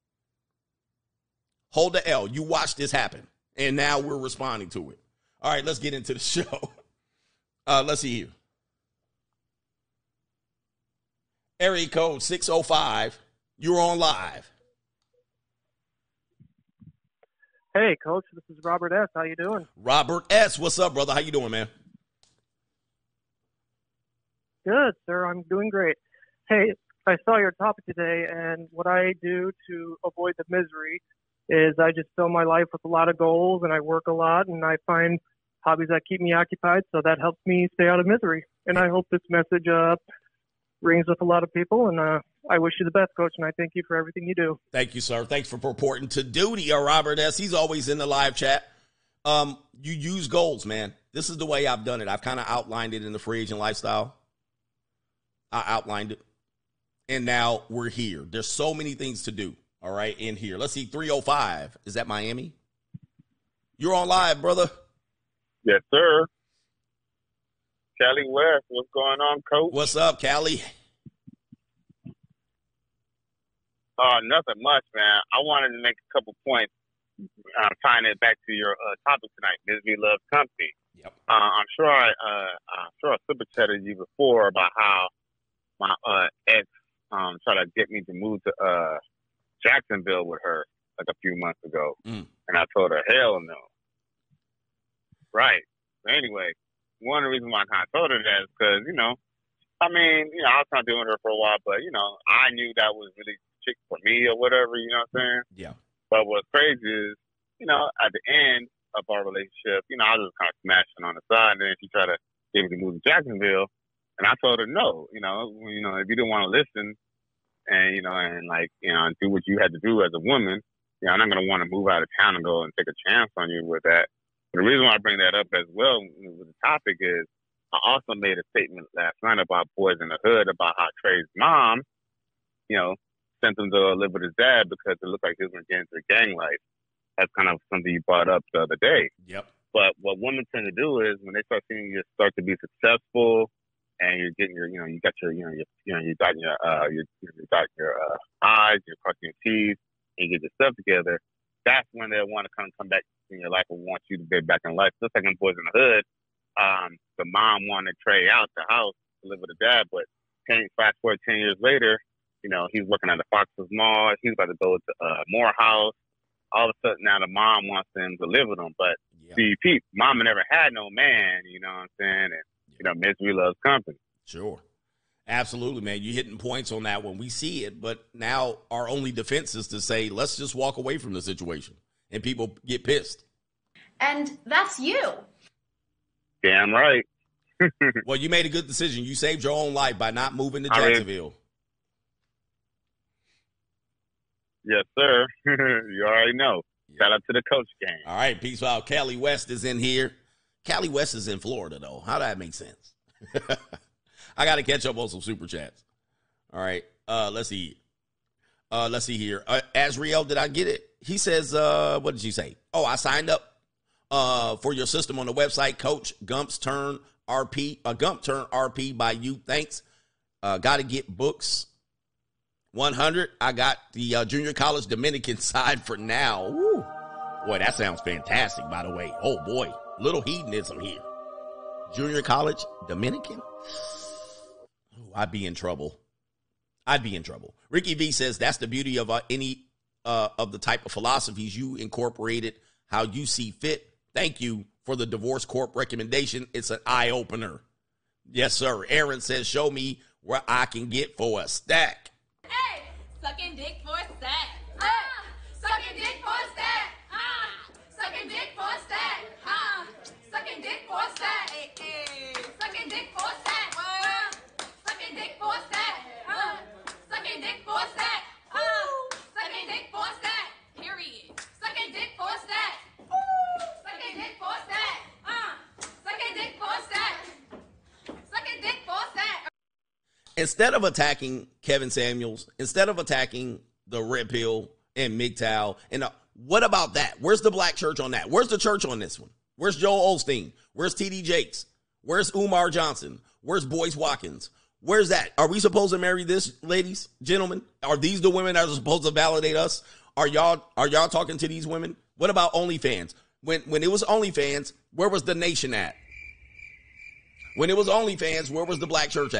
Hold the L. You watched this happen, and now we're responding to it. All right, let's get into the show. Uh, let's see here. Area code six oh five. You're on live. Hey, Coach. This is Robert S. How you doing? Robert S. What's up, brother? How you doing, man? Good, sir. I'm doing great. Hey, I saw your topic today, and what I do to avoid the misery is I just fill my life with a lot of goals, and I work a lot, and I find hobbies that keep me occupied, so that helps me stay out of misery. And I hope this message uh, rings with a lot of people, and uh, I wish you the best, Coach, and I thank you for everything you do. Thank you, sir. Thanks for reporting to duty, uh, Robert S. He's always in the live chat. Um, you use goals, man. This is the way I've done it. I've kind of outlined it in the Free Agent Lifestyle. I outlined it. And now we're here. There's so many things to do, all right, in here. Let's see, three oh five. Is that Miami? You're on live, brother. Yes, sir. Cali West, what's going on, Coach? What's up, Cali? Uh, nothing much, man. I wanted to make a couple points, uh, tying it back to your uh, topic tonight, Misery Loves Company. Yep. Uh, I'm sure I, uh, I'm sure I super chatted you before about how my uh, ex um, tried to get me to move to uh, Jacksonville with her like a few months ago, Mm. and I told her, hell no. Right. So anyway, one of the reasons why I kind of told her that is because, you know, I mean, you know, I was kind of doing her for a while, but, you know, I knew that was really chick for me or whatever, you know what I'm saying? Yeah. But what's crazy is, you know, at the end of our relationship, you know, I was just kind of smashing on the side, and then she tried to get me to move to Jacksonville, and I told her no, you know, you know, if you didn't want to listen and, you know, and like, you know, do what you had to do as a woman, you know, I'm not going to want to move out of town and go and take a chance on you with that. But the reason why I bring that up as well with the topic is I also made a statement last night about Boys in the Hood, about how Trey's mom, you know, sent him to live with his dad because it looked like he was going to get into the gang life. That's kind of something you brought up the other day. Yep. But what women tend to do is when they start seeing you start to be successful and you're getting your, you know, you got your, you know, your, you know, you got your, uh, your, you got your uh, eyes, you're crossing your T's, and you get your stuff together. That's when they want to come come back in your life and want you to be back in life. Just like in Boys in the Hood, um, the mom wanted Trey out the house to live with the dad, but ten, fast forward ten years later, you know, he's working at the Fox's Mall. He's about to go to uh, Morehouse. All of a sudden, now the mom wants him to live with him. But Yeah. see, Pete, mama never had no man, you know what I'm saying? And, you know, misery loves company. Sure. Absolutely, man. You're hitting points on that when we see it. But now our only defense is to say, let's just walk away from the situation. And people get pissed. And that's you. Damn right. Well, you made a good decision. You saved your own life by not moving to I mean- Jacksonville. Yes, sir. You already know. Shout out to the coach gang. All right, peace out. Cali West is in here. Cali West is in Florida, though. How does that make sense? I got to catch up on some super chats. All right, uh, let's see. Uh, let's see here. Uh, Azriel, did I get it? He says, uh, what did you say? Oh, I signed up uh, for your system on the website. Coach Gump's Turn R P. Uh, Gump Turn R P by you. Thanks. Uh, got to get books. one hundred. I got the uh, junior college Dominican side for now. Woo. Boy, that sounds fantastic, by the way. Oh, boy. Little hedonism here. Junior college Dominican? Oh, I'd be in trouble. I'd be in trouble. Ricky V says that's the beauty of uh, any uh, of the type of philosophies you incorporated, how you see fit. Thank you for the Divorce Corp recommendation. It's an eye-opener. Yes, sir. Aaron says, show me where I can get for a stack. Hey, sucking dick for a stack. Ah, sucking dick for a stack. Ah, sucking dick for a stack. Ah, sucking dick for a stack. Hey, hey. Sucking dick for a stack. Ah, sucking dick for a stack. Ah, sucking dick for a stack. Ah, sucking dick for a stack. Period. Sucking dick for a stack. Woo. Sucking dick for a stack. Ah, sucking dick for a stack. Sucking dick for a stack. Instead of attacking Kevin Samuels, instead of attacking the Red Pill and M G T O W, and uh, what about that? Where's the black church on that? Where's the church on this one? Where's Joel Osteen? Where's T D Jakes? Where's Umar Johnson? Where's Boyce Watkins? Where's that? Are we supposed to marry this, ladies, gentlemen? Are these the women that are supposed to validate us? Are y'all are y'all talking to these women? What about OnlyFans? When when it was OnlyFans, where was the nation at? When it was OnlyFans, where was the black church at?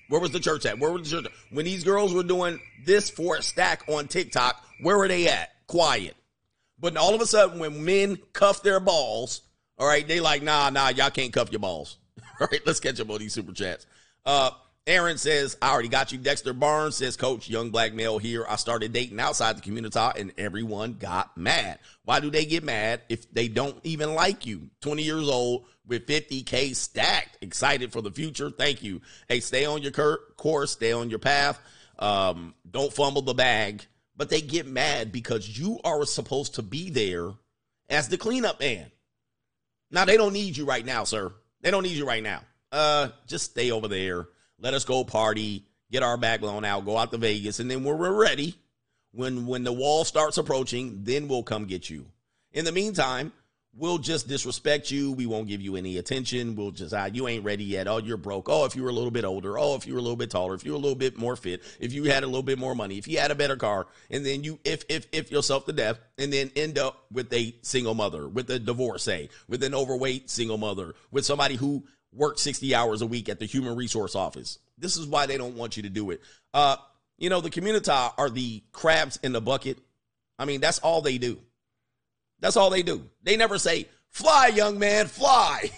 Where was the church at? Where was the church? When these girls were doing this for a stack on TikTok, where were they at? Quiet. But all of a sudden, when men cuff their balls, all right, they like, nah, nah, y'all can't cuff your balls. All right, let's catch up on these super chats. Uh, Aaron says, I already got you. Dexter Barnes says, Coach, young black male here. I started dating outside the community and everyone got mad. Why do they get mad if they don't even like you? twenty years old with fifty K stacked, excited for the future. Thank you. Hey, stay on your cur- course, stay on your path. Um, don't fumble the bag. But they get mad because you are supposed to be there as the cleanup man. Now, they don't need you right now, sir. They don't need you right now. Uh, just stay over there. Let us go party, get our bag blown out, go out to Vegas, and then when we're ready, when when the wall starts approaching, then we'll come get you. In the meantime, we'll just disrespect you. We won't give you any attention. We'll just, ah, you ain't ready yet. Oh, you're broke. Oh, if you were a little bit older. Oh, if you were a little bit taller. If you were a little bit more fit. If you had a little bit more money. If you had a better car. And then you, if, if, if yourself to death, and then end up with a single mother, with a divorcee, with an overweight single mother, with somebody who work sixty hours a week at the human resource office. This is why they don't want you to do it. Uh, you know, the community are the crabs in the bucket. I mean, that's all they do. That's all they do. They never say, fly, young man, fly.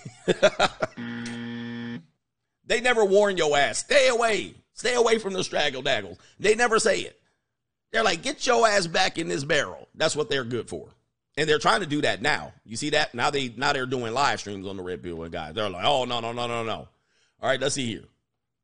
They never warn your ass. Stay away. Stay away from the straggle daggles. They never say it. They're like, get your ass back in this barrel. That's what they're good for. And they're trying to do that now. You see that? Now they now they're doing live streams on the Red Pill and guys. They're like, oh, no, no, no, no, no. All right, let's see here.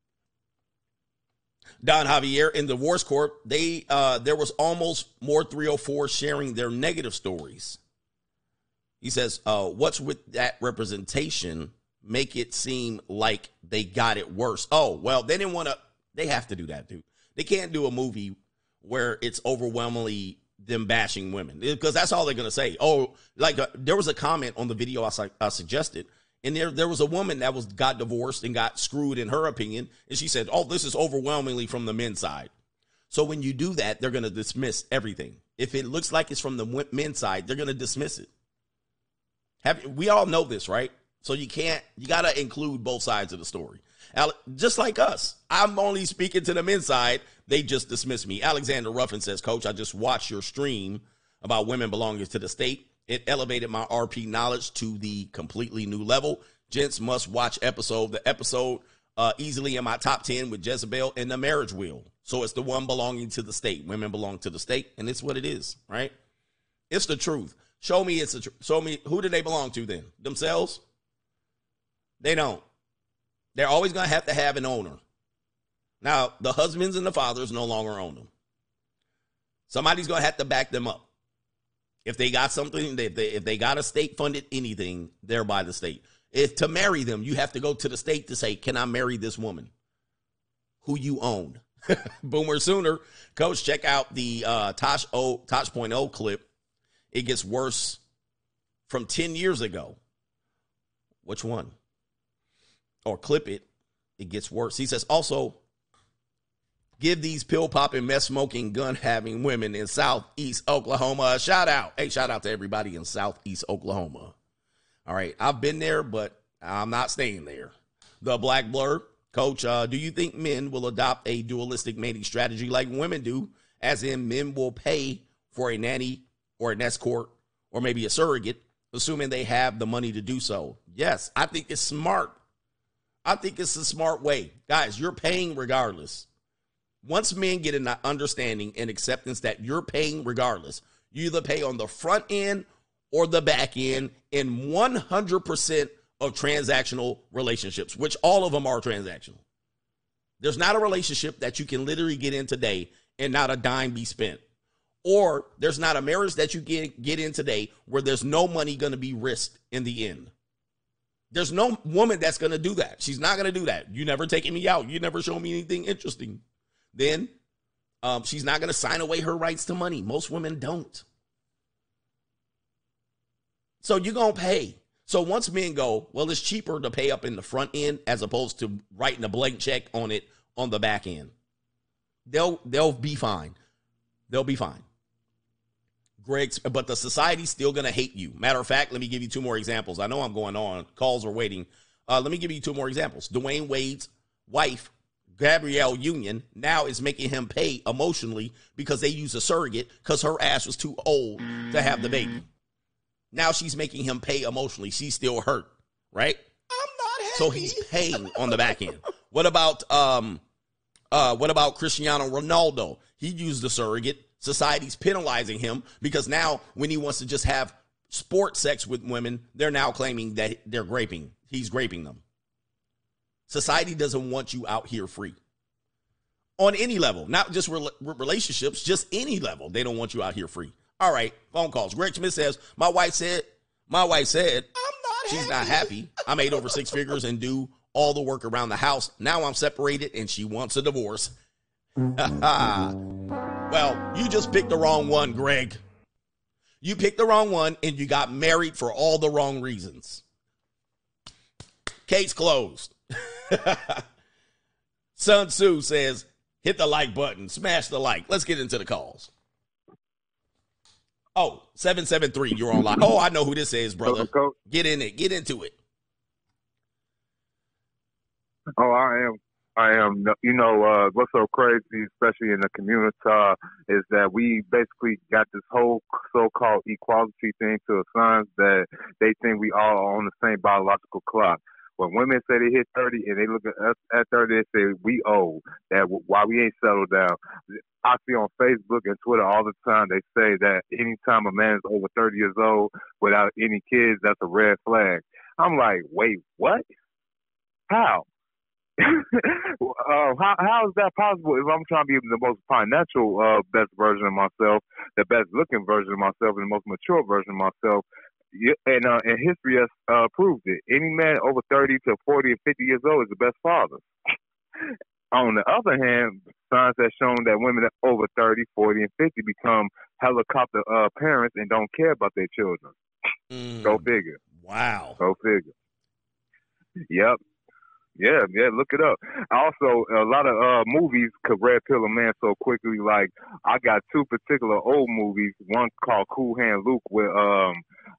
Don Javier in the divorce court, they uh, there was almost more three oh four sharing their negative stories. He says, uh, what's with that representation? Make it seem like they got it worse. Oh, well, they didn't want to. They have to do that, dude. They can't do a movie where it's overwhelmingly them bashing women, because that's all they're going to say. Oh, like uh, there was a comment on the video I, su- I suggested, and there there was a woman that was got divorced and got screwed in her opinion, and she said, oh, this is overwhelmingly from the men's side. So when you do that, they're going to dismiss everything. If it looks like it's from the men's side, they're going to dismiss it. Have we all know this, right? So you can't, you got to include both sides of the story. Just like us, I'm only speaking to the men's side. They just dismiss me. Alexander Ruffin says, Coach, I just watched your stream about women belonging to the state. It elevated my R P knowledge to the completely new level. Gents must watch episode. The episode uh, easily in my top ten with Jezebel and the marriage wheel. So it's the one belonging to the state. Women belong to the state, and it's what it is, right? It's the truth. Show me it's the truth. Show me, who do they belong to then? Themselves? They don't. They're always going to have to have an owner. Now, the husbands and the fathers no longer own them. Somebody's going to have to back them up. If they got something, if they, if they got a state-funded anything, they're by the state. If to marry them, you have to go to the state to say, can I marry this woman who you own? Boomer Sooner. Coach, check out the uh, Tosh O, Tosh point oh clip. It gets worse from ten years ago. Which one? Or clip it. It gets worse. He says, also, give these pill-popping, meth-smoking, gun-having women in Southeast Oklahoma a shout-out. Hey, shout-out to everybody in Southeast Oklahoma. All right, I've been there, but I'm not staying there. The Black Blur. Coach, uh, do you think men will adopt a dualistic mating strategy like women do, as in men will pay for a nanny or an escort or maybe a surrogate, assuming they have the money to do so? Yes, I think it's smart. I think it's a smart way. Guys, you're paying regardless. Once men get an understanding and acceptance that you're paying regardless, you either pay on the front end or the back end in one hundred percent of transactional relationships, which all of them are transactional. There's not a relationship that you can literally get in today and not a dime be spent. Or there's not a marriage that you get, get in today where there's no money going to be risked in the end. There's no woman that's going to do that. She's not going to do that. You never taking me out. You never show me anything interesting. Then um, she's not going to sign away her rights to money. Most women don't. So you're going to pay. So once men go, well, it's cheaper to pay up in the front end as opposed to writing a blank check on it on the back end. They'll they'll be fine. They'll be fine. Greg, but the society's still going to hate you. Matter of fact, let me give you two more examples. I know I'm going on. Calls are waiting. Uh, let me give you two more examples. Dwayne Wade's wife Gabrielle Union, now is making him pay emotionally because they use a surrogate because her ass was too old to have the baby. Now she's making him pay emotionally. She's still hurt, right? I'm not happy. So he's paying on the back end. What about um, uh, what about Cristiano Ronaldo? He used the surrogate. Society's penalizing him because now when he wants to just have sports sex with women, they're now claiming that they're raping. He's raping them. Society doesn't want you out here free. On any level, not just re- relationships, just any level. They don't want you out here free. All right, phone calls. Greg Smith says, my wife said, my wife said, I'm not she's happy. not happy. I made over six figures and do all the work around the house. Now I'm separated and she wants a divorce. Well, you just picked the wrong one, Greg. You picked the wrong one and you got married for all the wrong reasons. Case closed. Sun Tzu says, hit the like button, smash the like. Let's get into the calls. Oh, seven seven three, you're on live. Oh, I know who this is, brother. Coach. Get in it. Get into it. Oh, I am. I am. You know, uh, what's so crazy, especially in the community, uh, is that we basically got this whole so-called equality thing to assign that they think we all are on the same biological clock. When women say they hit thirty and they look at us at thirty, they say we old. That why we ain't settled down. I see on Facebook and Twitter all the time they say that anytime a man is over thirty years old without any kids, that's a red flag. I'm like, wait, what? How? uh, how how is that possible if I'm trying to be the most financial uh, best version of myself, the best looking version of myself, and the most mature version of myself? And, uh, and history has uh, proved it. Any man over thirty to forty or fifty years old is the best father. On the other hand, science has shown that women over thirty, forty, and fifty become helicopter uh, parents and don't care about their children. Mm. Go figure. Wow. Go figure. Yep. Yeah, yeah, look it up. Also, a lot of uh, movies could red pill a man so quickly. Like, I got two particular old movies. One called Cool Hand Luke with, um,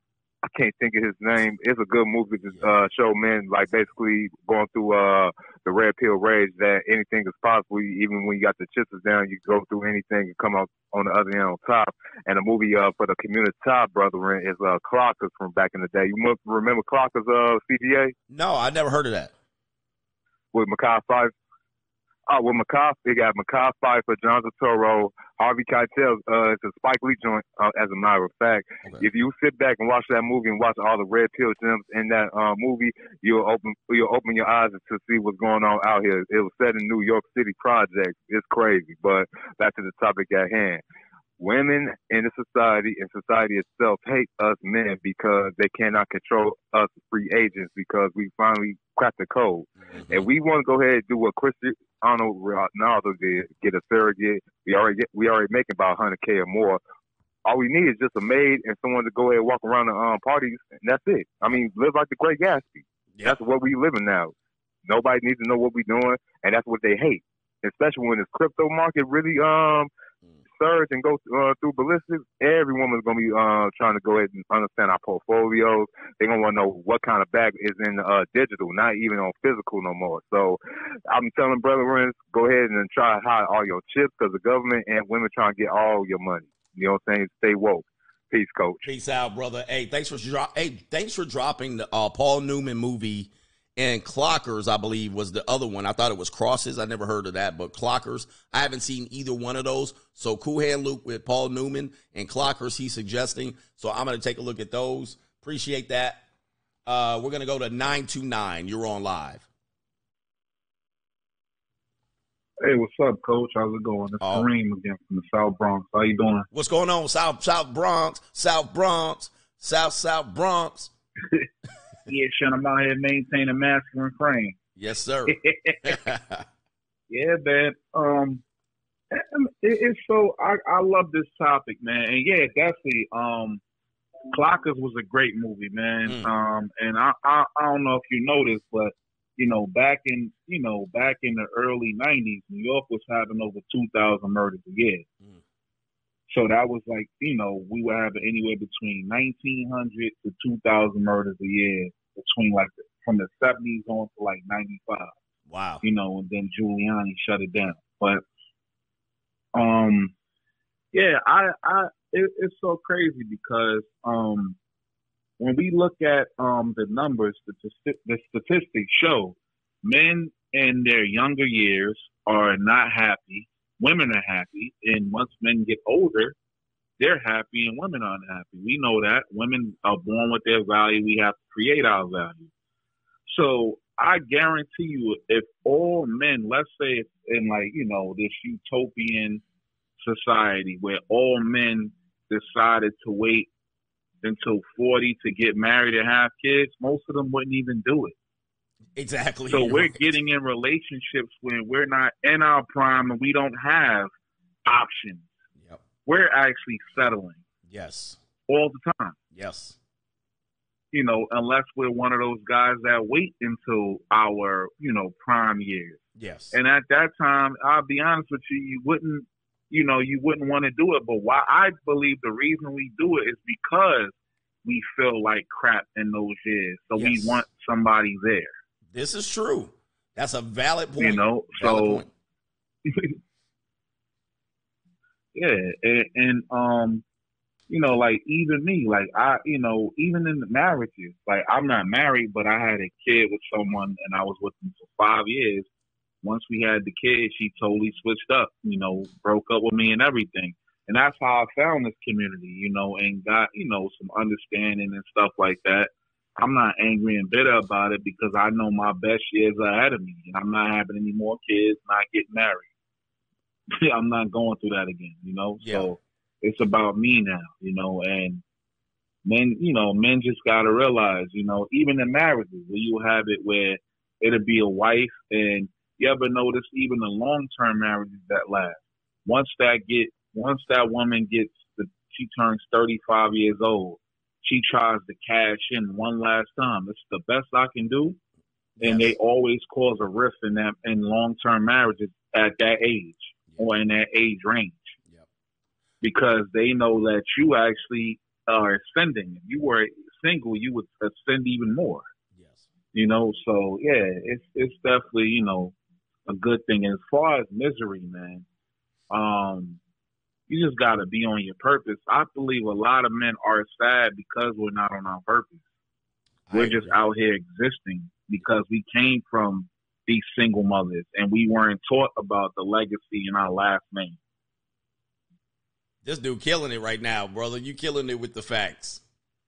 I can't think of his name. It's a good movie to uh, show men, like, basically going through uh, the red pill rage that anything is possible. Even when you got the chips down, you go through anything and come out on the other end on top. And the movie uh, for the community top brethren is uh, Clockers from back in the day. You remember Clockers, uh, C G A? No, I never heard of that. With Mekhi Phifer. Oh, with Mekhi, they got Mekhi Phifer, John Turturro, Harvey Keitel. Uh, it's a Spike Lee joint, uh, as a matter of fact. Okay. If you sit back and watch that movie and watch all the red pill gems in that uh, movie, you'll open you'll open your eyes to see what's going on out here. It was set in New York City projects. It's crazy. But back to the topic at hand. Women in the society and society itself hate us men because they cannot control us free agents because we finally cracked the code. Mm-hmm. And we want to go ahead and do what Cristiano Ronaldo did, get a surrogate. We already get, we already making about one hundred K or more. All we need is just a maid and someone to go ahead and walk around the um, parties, and that's it. I mean, live like the Great Gatsby. Yep. That's what we living now. Nobody needs to know what we're doing, and that's what they hate, especially when this crypto market really um. surge and go uh, through ballistics. Every woman's gonna be uh, trying to go ahead and understand our portfolios. They're gonna want to know what kind of bag is in uh, digital, not even on physical no more. So I'm telling brethren, go ahead and try to hide all your chips because the government and women trying to get all your money. You know what I'm saying? Stay woke. Peace, coach. Peace out, brother. Hey, thanks for dro- hey, thanks for dropping the uh, Paul Newman movie. And Clockers, I believe, was the other one. I thought it was Crosses. I never heard of that, but Clockers, I haven't seen either one of those. So Cool Hand Luke with Paul Newman and Clockers he's suggesting. So I'm going to take a look at those. Appreciate that. Uh, we're going to go to nine two nine. You're on live. Hey, what's up, Coach? How's it going? It's Oh. Kareem again from the South Bronx. How you doing? What's going on? South South Bronx, South Bronx, South South Bronx. Yeah, shit, I'm out here maintaining masculine frame. Yes, sir. Yeah, man. Um, it, it's so I, I love this topic, man. And yeah, definitely. Um, Clockers was a great movie, man. Mm. Um, and I, I I don't know if you noticed, but you know, back in you know back in the early nineties, New York was having over two thousand murders a year. Mm. So that was like, you know, we were having anywhere between nineteen hundred to two thousand murders a year between like the, from the seventies on to like ninety-five. Wow. You know, and then Giuliani shut it down. But um, yeah, I I it, it's so crazy because um, when we look at um the numbers, the the statistics show men in their younger years are not happy. Women are happy, and once men get older, they're happy and women aren't happy. We know that. Women are born with their value. We have to create our value. So I guarantee you, if all men, let's say it's in like, you know, this utopian society where all men decided to wait until forty to get married and have kids, most of them wouldn't even do it. Exactly. So we're right. getting in relationships when we're not in our prime and we don't have options. Yep. We're actually settling. Yes. All the time. Yes. You know, unless we're one of those guys that wait until our, you know, prime years. Yes. And at that time, I'll be honest with you, you wouldn't, you know, you wouldn't want to do it. But why I believe the reason we do it is because we feel like crap in those years. So Yes. we want somebody there. This is true. That's a valid point. You know, valid so point. yeah, and, and um, you know, like even me, like I, you know, even in the marriages, like I'm not married, but I had a kid with someone, and I was with them for five years. Once we had the kid, she totally switched up. You know, broke up with me and everything, and that's how I found this community. You know, and got you know some understanding and stuff like that. I'm not angry and bitter about it because I know my best years are ahead of me, and I'm not having any more kids, not getting married. I'm not going through that again, you know? Yeah. So it's about me now, you know, and men, you know, men just got to realize, you know, even in marriages where you have it where it'll be a wife, and you ever notice even the long-term marriages that last, once that get, once that woman gets, the, she turns thirty-five years old, she tries to cash in one last time. It's the best I can do. And Yes. they always cause a rift in that in long-term marriages at that age or in that age range. Yep. Because they know that you actually are ascending. If you were single, you would ascend even more. Yes. You know, so yeah, it's it's definitely, you know, a good thing. And as far as misery, man, um, you just gotta be on your purpose. I believe a lot of men are sad because we're not on our purpose. We're just out here existing because we came from these single mothers and we weren't taught about the legacy in our last name. This dude killing it right now, brother. You killing it with the facts.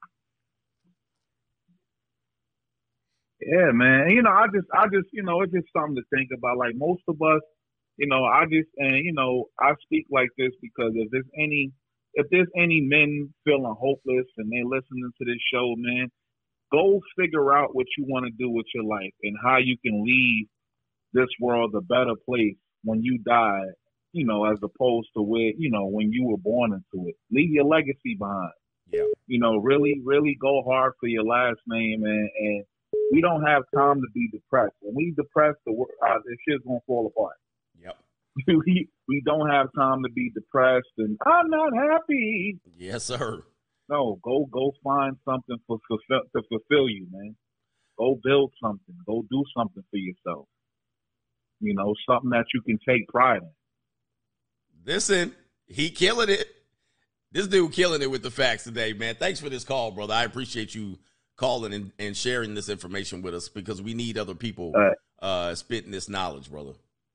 Yeah, man. You know, I just, I just, you know, it's just something to think about. Like most of us, you know, I just, and you know, I speak like this because if there's any, if there's any men feeling hopeless and they're listening to this show, man, go figure out what you want to do with your life and how you can leave this world a better place when you die, you know, as opposed to where, you know, when you were born into it. Leave your legacy behind. Yeah. You know, really, really go hard for your last name, and, and we don't have time to be depressed. When we depressed, the world, uh, this shit's gonna fall apart. Yep. we we don't have time to be depressed and I'm not happy. Yes, sir. No, go go find something for fulfill, to fulfill you, man. Go build something. Go do something for yourself. You know, something that you can take pride in. Listen, he killing it. This dude killing it with the facts today, man. Thanks for this call, brother. I appreciate you calling and, and sharing this information with us because we need other people Uh, uh, spitting this knowledge, brother.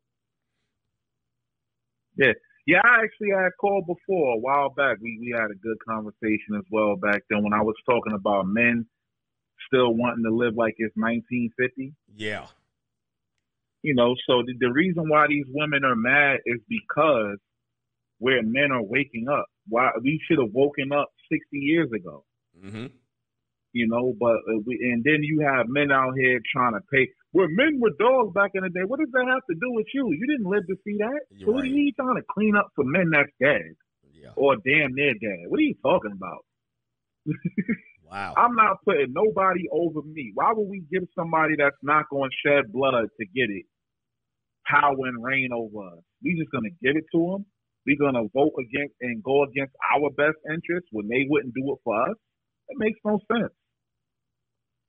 Yeah. Yeah, I actually had called before a while back. We we had a good conversation as well back then when I was talking about men still wanting to live like it's nineteen fifty. Yeah. You know, so the, the reason why these women are mad is because where men are waking up. Why we should have woken up sixty years ago. Mm-hmm. You know, but uh, we, and then you have men out here trying to pay. Where men were dogs back in the day. What does that have to do with you? You didn't live to see that. You're So what right. are you trying to clean up for men that's dead Yeah. or damn near dead? What are you talking about? Wow. I'm not putting nobody over me. Why would we give somebody that's not going to shed blood to get it power and reign over us? We just going to give it to them. We're going to vote against and go against our best interests when they wouldn't do it for us. It makes no sense.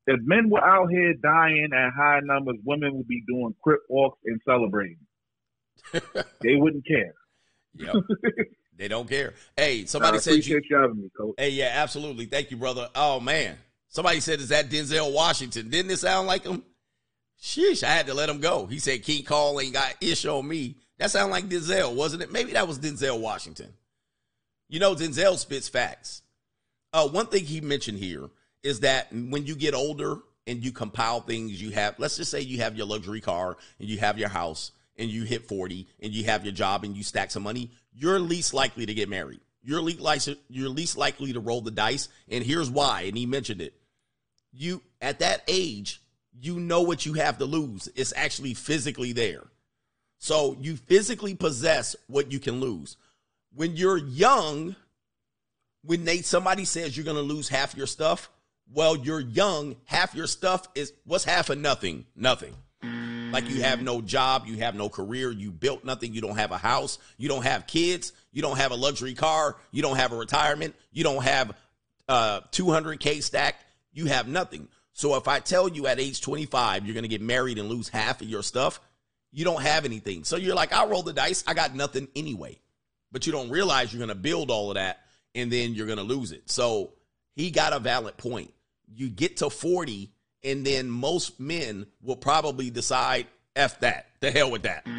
if men were out here dying at high numbers, women would be doing crip walks and celebrating. They wouldn't care. Yep. They don't care. Hey, somebody I said appreciate you. you having me, Coach. Hey, yeah, absolutely. Thank you, brother. Oh man, somebody said, "Is that Denzel Washington?" Didn't it sound like him? Sheesh, I had to let him go. He said, "King Cole ain't got ish on me." That sounded like Denzel, wasn't it? Maybe that was Denzel Washington. You know, Denzel spits facts. Uh, one thing he mentioned here is that when you get older and you compile things, you have, let's just say you have your luxury car and you have your house and you hit forty and you have your job and you stack some money, you're least likely to get married. You're least, you're least likely to roll the dice. And here's why. And he mentioned it. You, at that age, you know what you have to lose. It's actually physically there. So you physically possess what you can lose. When you're young, when they somebody says you're going to lose half your stuff, well, you're young. Half your stuff is, what's half of nothing? Nothing. Like you have no job, you have no career, you built nothing, you don't have a house, you don't have kids, you don't have a luxury car, you don't have a retirement, you don't have uh, two hundred K stacked, you have nothing. So if I tell you at age twenty-five you're going to get married and lose half of your stuff, you don't have anything. So you're like, I'll roll the dice, I got nothing anyway. But you don't realize you're going to build all of that and then you're going to lose it. So he got a valid point. You get to forty and then most men will probably decide, F that, the hell with that.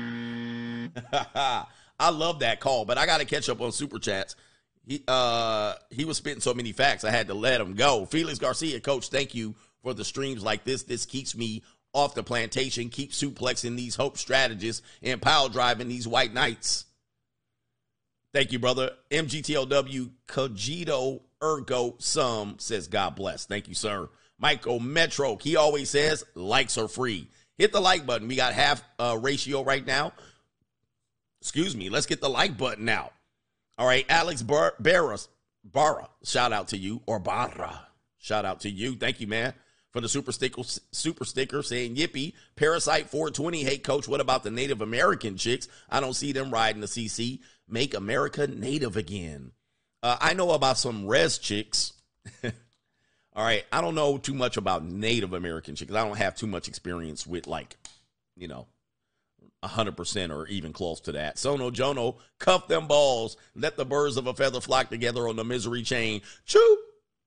I love that call, but I got to catch up on Super Chats. He, uh, he was spitting so many facts, I had to let him go. Felix Garcia, Coach, thank you for the streams like this. This keeps me off the plantation, keep suplexing these hope strategists and pile driving these white knights. Thank you, brother. M G T L W Cogito Ergo Sum says, God bless. Thank you, sir. Michael Metro, he always says, likes are free. Hit the like button. We got half uh, ratio right now. Excuse me. Let's get the like button out. All right, Alex Bar- Barra, Barra, shout out to you. Or Barra, shout out to you. Thank you, man, for the super sticker, super sticker saying, yippee. Parasite four twenty, hey, Coach, what about the Native American chicks? I don't see them riding the C C. Make America native again. Uh, I know about some res chicks. All right, I don't know too much about Native American chicks. I don't have too much experience with, like, you know, one hundred percent or even close to that. Sono Jono, cuff them balls. Let the birds of a feather flock together on the misery chain. Choo,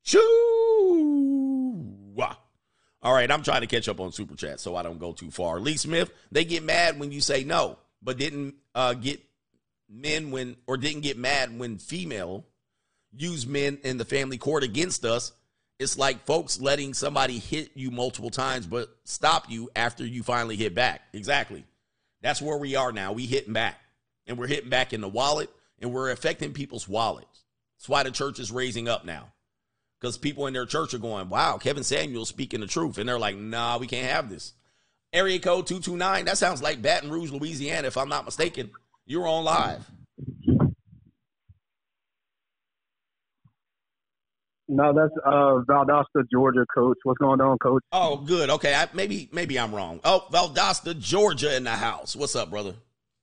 choo. All right, I'm trying to catch up on Super Chat so I don't go too far. Lee Smith, they get mad when you say no, but didn't uh, get men when, or didn't get mad when female use men in the family court against us. It's like folks letting somebody hit you multiple times but stop you after you finally hit back. Exactly. That's where we are now. We hitting back. And we're hitting back in the wallet, and we're affecting people's wallets. That's why the church is raising up now. Because people in their church are going, wow, Kevin Samuel's speaking the truth. And they're like, nah, we can't have this. Area code two two nine, that sounds like Baton Rouge, Louisiana, if I'm not mistaken. You're on live. No, that's uh, Valdosta, Georgia, Coach. What's going on, Coach? Oh, good. Okay, I, maybe maybe I'm wrong. Oh, Valdosta, Georgia in the house. What's up, brother?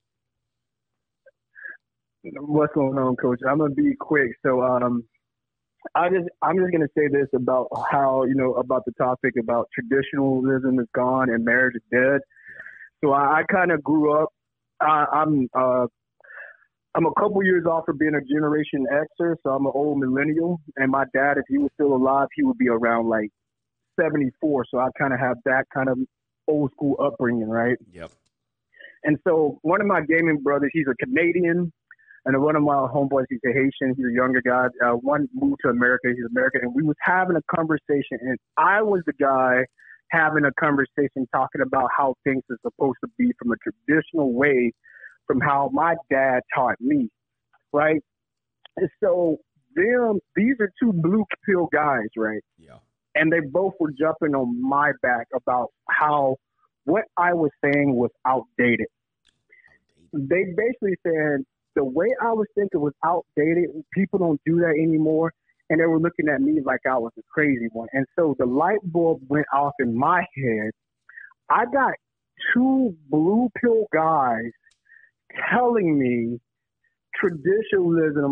What's going on, Coach? I'm gonna be quick. So, um, I just I'm just gonna say this about how you know about the topic about traditionalism is gone and marriage is dead. So I, I kind of grew up. I, I'm uh, I'm a couple years off of being a Generation Xer, so I'm an old millennial. And my dad, if he was still alive, he would be around like seventy-four. So I kind of have that kind of old school upbringing, right? Yep. And so one of my gaming brothers, he's a Canadian, and one of my homeboys, he's a Haitian. He's a younger guy. Uh, one moved to America. He's American. And we was having a conversation, and I was the guy having a conversation talking about how things are supposed to be from a traditional way, from how my dad taught me, right? And so them, these are two blue pill guys, right? Yeah. And they both were jumping on my back about how what I was saying was outdated. They basically said the way I was thinking was outdated. People don't do that anymore. And they were looking at me like I was a crazy one. And so the light bulb went off in my head. I got two blue pill guys telling me traditionalism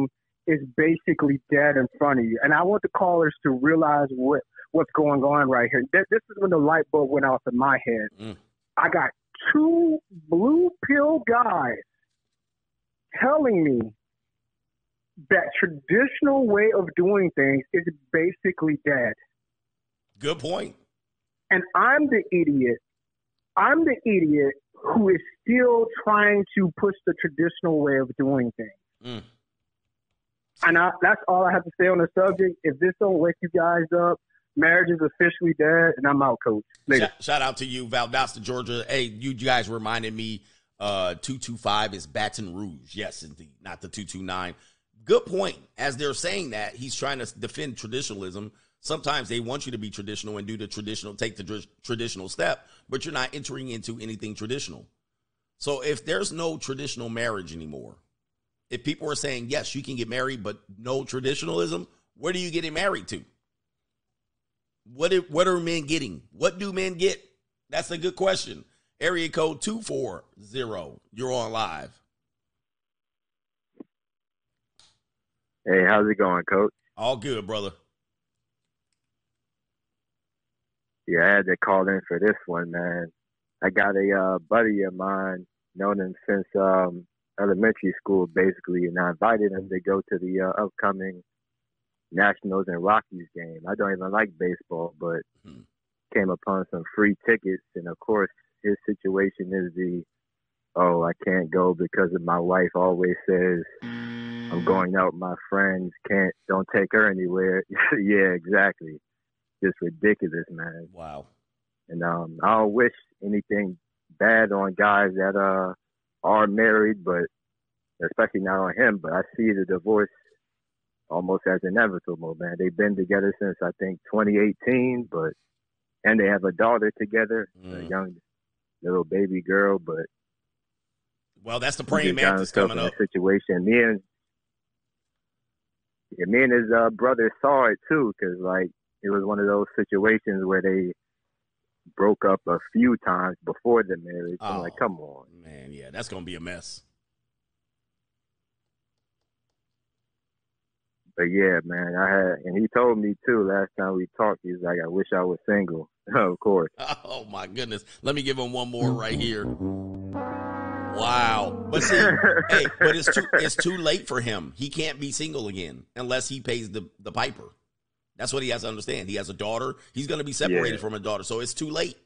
is basically dead in front of you. And I want the callers to realize what, what's going on right here. This is when the light bulb went off in my head. Mm. I got two blue pill guys telling me that traditional way of doing things is basically dead. Good point. And I'm the idiot. I'm the idiot who is still trying to push the traditional way of doing things. Mm. And I, that's all I have to say on the subject. If this don't wake you guys up, marriage is officially dead, and I'm out, Coach. Later. Shout, shout out to you, Valdosta, Georgia. Hey, you guys reminded me uh, two two five is Baton Rouge. Yes, indeed, not the two two nine. Good point. As they're saying that, he's trying to defend traditionalism. Sometimes they want you to be traditional and do the traditional, take the tr- traditional step, but you're not entering into anything traditional. So if there's no traditional marriage anymore, if people are saying, yes, you can get married, but no traditionalism, what are you getting married to? What are, what are men getting? What do men get? That's a good question. Area code two four zero. You're on live. Hey, how's it going, Coach? All good, brother. Yeah, I had to call in for this one, man. I got a uh, buddy of mine, known him since um, elementary school, basically, and I invited him to go to the uh, upcoming Nationals and Rockies game. I don't even like baseball, but hmm. came upon some free tickets, and of course, his situation is the, oh, I can't go because of my wife always says I'm going out with my friends, can't, don't take her anywhere. Yeah, exactly. Just ridiculous, man. Wow. And um, I don't wish anything bad on guys that uh, are married, but especially not on him. But I see the divorce almost as inevitable, man. They've been together since, I think, twenty eighteen, but and they have a daughter together, mm. a young little baby girl. But well, that's the praying mantis coming up. Situation. Me and yeah, me and his uh, brother saw it too, because like. It was one of those situations where they broke up a few times before the marriage. Oh, I'm like, come on. Man, yeah, that's going to be a mess. But, yeah, man, I had, and he told me, too, last time we talked, he's like, I wish I was single, of course. Oh, my goodness. Let me give him one more right here. Wow. But see, hey, but it's too, it's too late for him. He can't be single again unless he pays the, the piper. That's what he has to understand. He has a daughter. He's going to be separated yeah. from a daughter, so it's too late.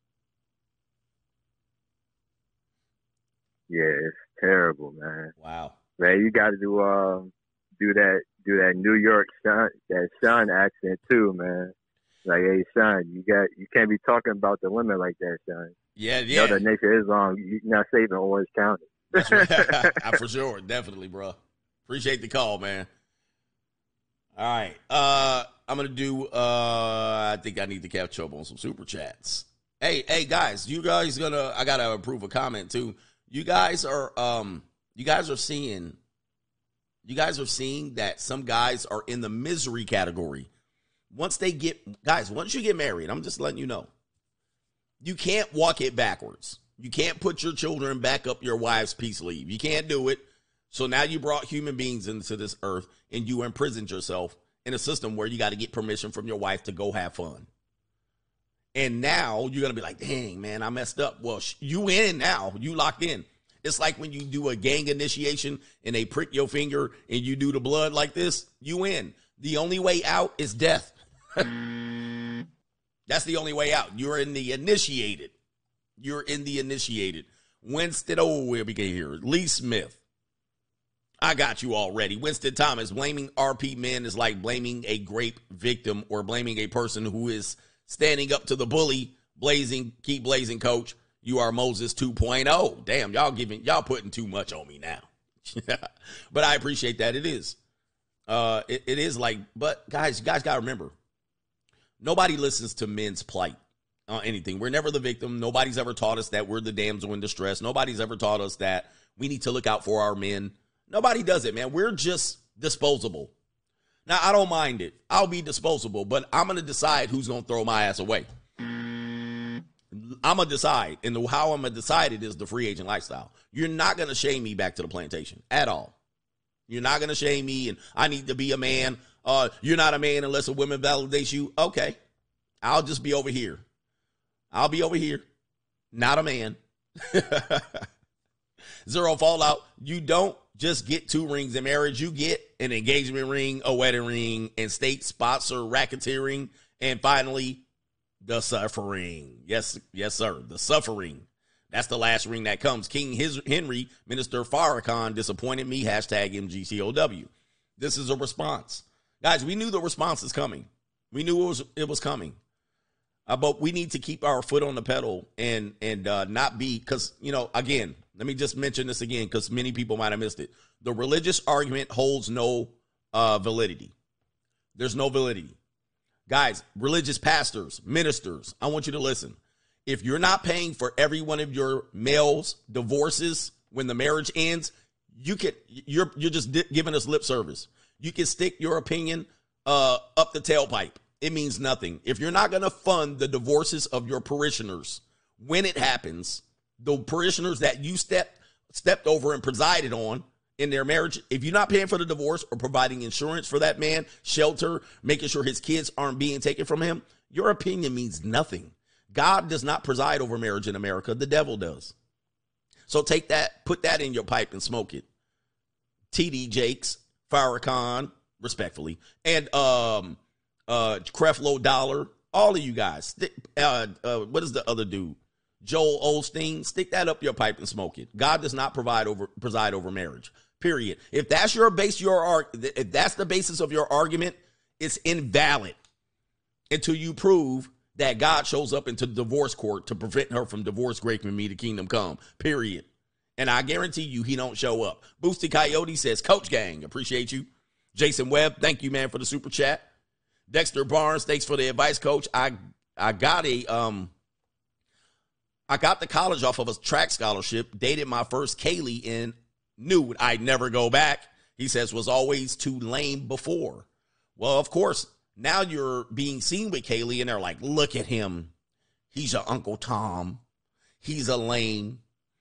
Yeah, it's terrible, man. Wow. Man, you got to do um do that do that New York son that son accent too, man. Like, hey, son, you got you can't be talking about the women like that, son. Yeah, yeah. You know the Nation of Islam, you're not saving Orange County. That's right. For sure, definitely, bro. Appreciate the call, man. All right. Uh, I'm going to do, uh, I think I need to catch up on some super chats. Hey, hey, guys, you guys going to, I got to approve a comment too. You guys are, um, you guys are seeing, you guys are seeing that some guys are in the misery category. Once they get, guys, once you get married, I'm just letting you know, you can't walk it backwards. You can't put your children back up your wife's peace leave. You can't do it. So now you brought human beings into this earth and you imprisoned yourself in a system where you got to get permission from your wife to go have fun. And now you're going to be like, dang, man, I messed up. Well, sh- you in now. You locked in. It's like when you do a gang initiation and they prick your finger and you do the blood like this, you in. The only way out is death. That's the only way out. You're in the initiated. You're in the initiated. Winston, oh, where we get here. Lee Smith. I got you already. Winston Thomas, blaming R P men is like blaming a grape victim or blaming a person who is standing up to the bully. Blazing, keep blazing, coach. You are Moses two point oh. Damn, y'all giving, y'all putting too much on me now. But I appreciate that. It is. Uh, it, it is like, but guys, you guys got to remember, nobody listens to men's plight on anything. We're never the victim. Nobody's ever taught us that we're the damsel in distress. Nobody's ever taught us that we need to look out for our men. Nobody does it, man. We're just disposable. Now, I don't mind it. I'll be disposable, but I'm going to decide who's going to throw my ass away. I'm going to decide, and the, how I'm going to decide it is the free agent lifestyle. You're not going to shame me back to the plantation at all. You're not going to shame me, and I need to be a man. Uh, you're not a man unless a woman validates you. Okay, I'll just be over here. I'll be over here. Not a man. Zero fallout. You don't just get two rings in marriage. You get an engagement ring, a wedding ring, and state sponsor racketeering, and finally, the suffering. Yes, yes, sir. The suffering. That's the last ring that comes. King his, Henry, Minister Farrakhan disappointed me. Hashtag M G T O W. This is a response. Guys, we knew the response is coming. We knew it was, it was coming. Uh, but we need to keep our foot on the pedal and and uh, not be, because, you know, again, let me just mention this again because many people might have missed it. The religious argument holds no uh, validity. There's no validity. Guys, religious pastors, ministers, I want you to listen. If you're not paying for every one of your males' divorces when the marriage ends, you can you're you're just di- giving us lip service. You can stick your opinion uh, up the tailpipe. It means nothing. If you're not going to fund the divorces of your parishioners when it happens, the parishioners that you stepped stepped over and presided on in their marriage, if you're not paying for the divorce or providing insurance for that man, shelter, making sure his kids aren't being taken from him, your opinion means nothing. God does not preside over marriage in America. The devil does. So take that, put that in your pipe and smoke it. T D Jakes, Farrakhan, respectfully, and um, uh, Creflo Dollar, all of you guys. Uh, uh, what is the other dude? Joel Osteen. Stick that up your pipe and smoke it. God does not provide over preside over marriage. Period. If that's your base, your if that's the basis of your argument, it's invalid until you prove that God shows up into the divorce court to prevent her from divorce raping me, the kingdom come. Period. And I guarantee you he don't show up. Boosty Coyote says, Coach Gang, appreciate you. Jason Webb, thank you, man, for the super chat. Dexter Barnes, thanks for the advice, Coach. I I got a um I got the college off of a track scholarship, dated my first Kaylee in knew I'd never go back. He says was always too lame before. Well, of course, now you're being seen with Kaylee and they're like, look at him. He's your Uncle Tom. He's a lame.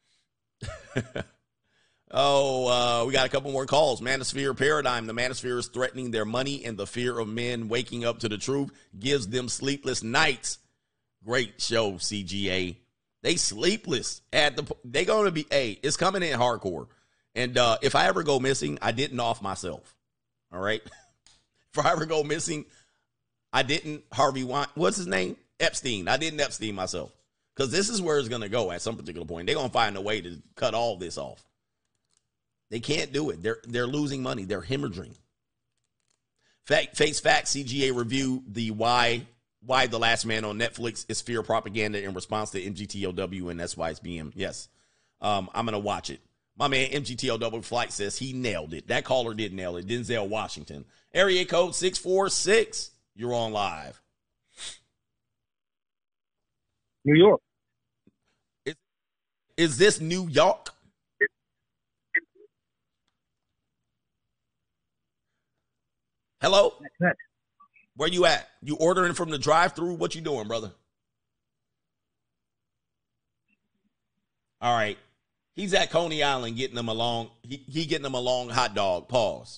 oh, uh, we got a couple more calls. Manosphere Paradigm. The Manosphere is threatening their money, and the fear of men waking up to the truth gives them sleepless nights. Great show, C G A. They sleepless at the. They gonna be. Hey, it's coming in hardcore. And uh, if I ever go missing, I didn't off myself. All right. If I ever go missing, I didn't Harvey Wein. What's his name? Epstein. I didn't Epstein myself. Because this is where it's going to go at some particular point. They're going to find a way to cut all this off. They can't do it. They're they're losing money. They're hemorrhaging. Fact, face fact, C G A review the why why The Last Man on Netflix is fear propaganda in response to M G T O W and S Y S B M. Yes. Um, I'm going to watch it. My man M G T O W Flight says he nailed it. That caller did nail it. Denzel Washington. Area code six four six. You're on live. New York. Is, is this New York? Hello? Next. Where you at? You ordering from the drive-thru? What you doing, brother? All right. He's at Coney Island getting them a long, he, he getting them a long hot dog. Pause.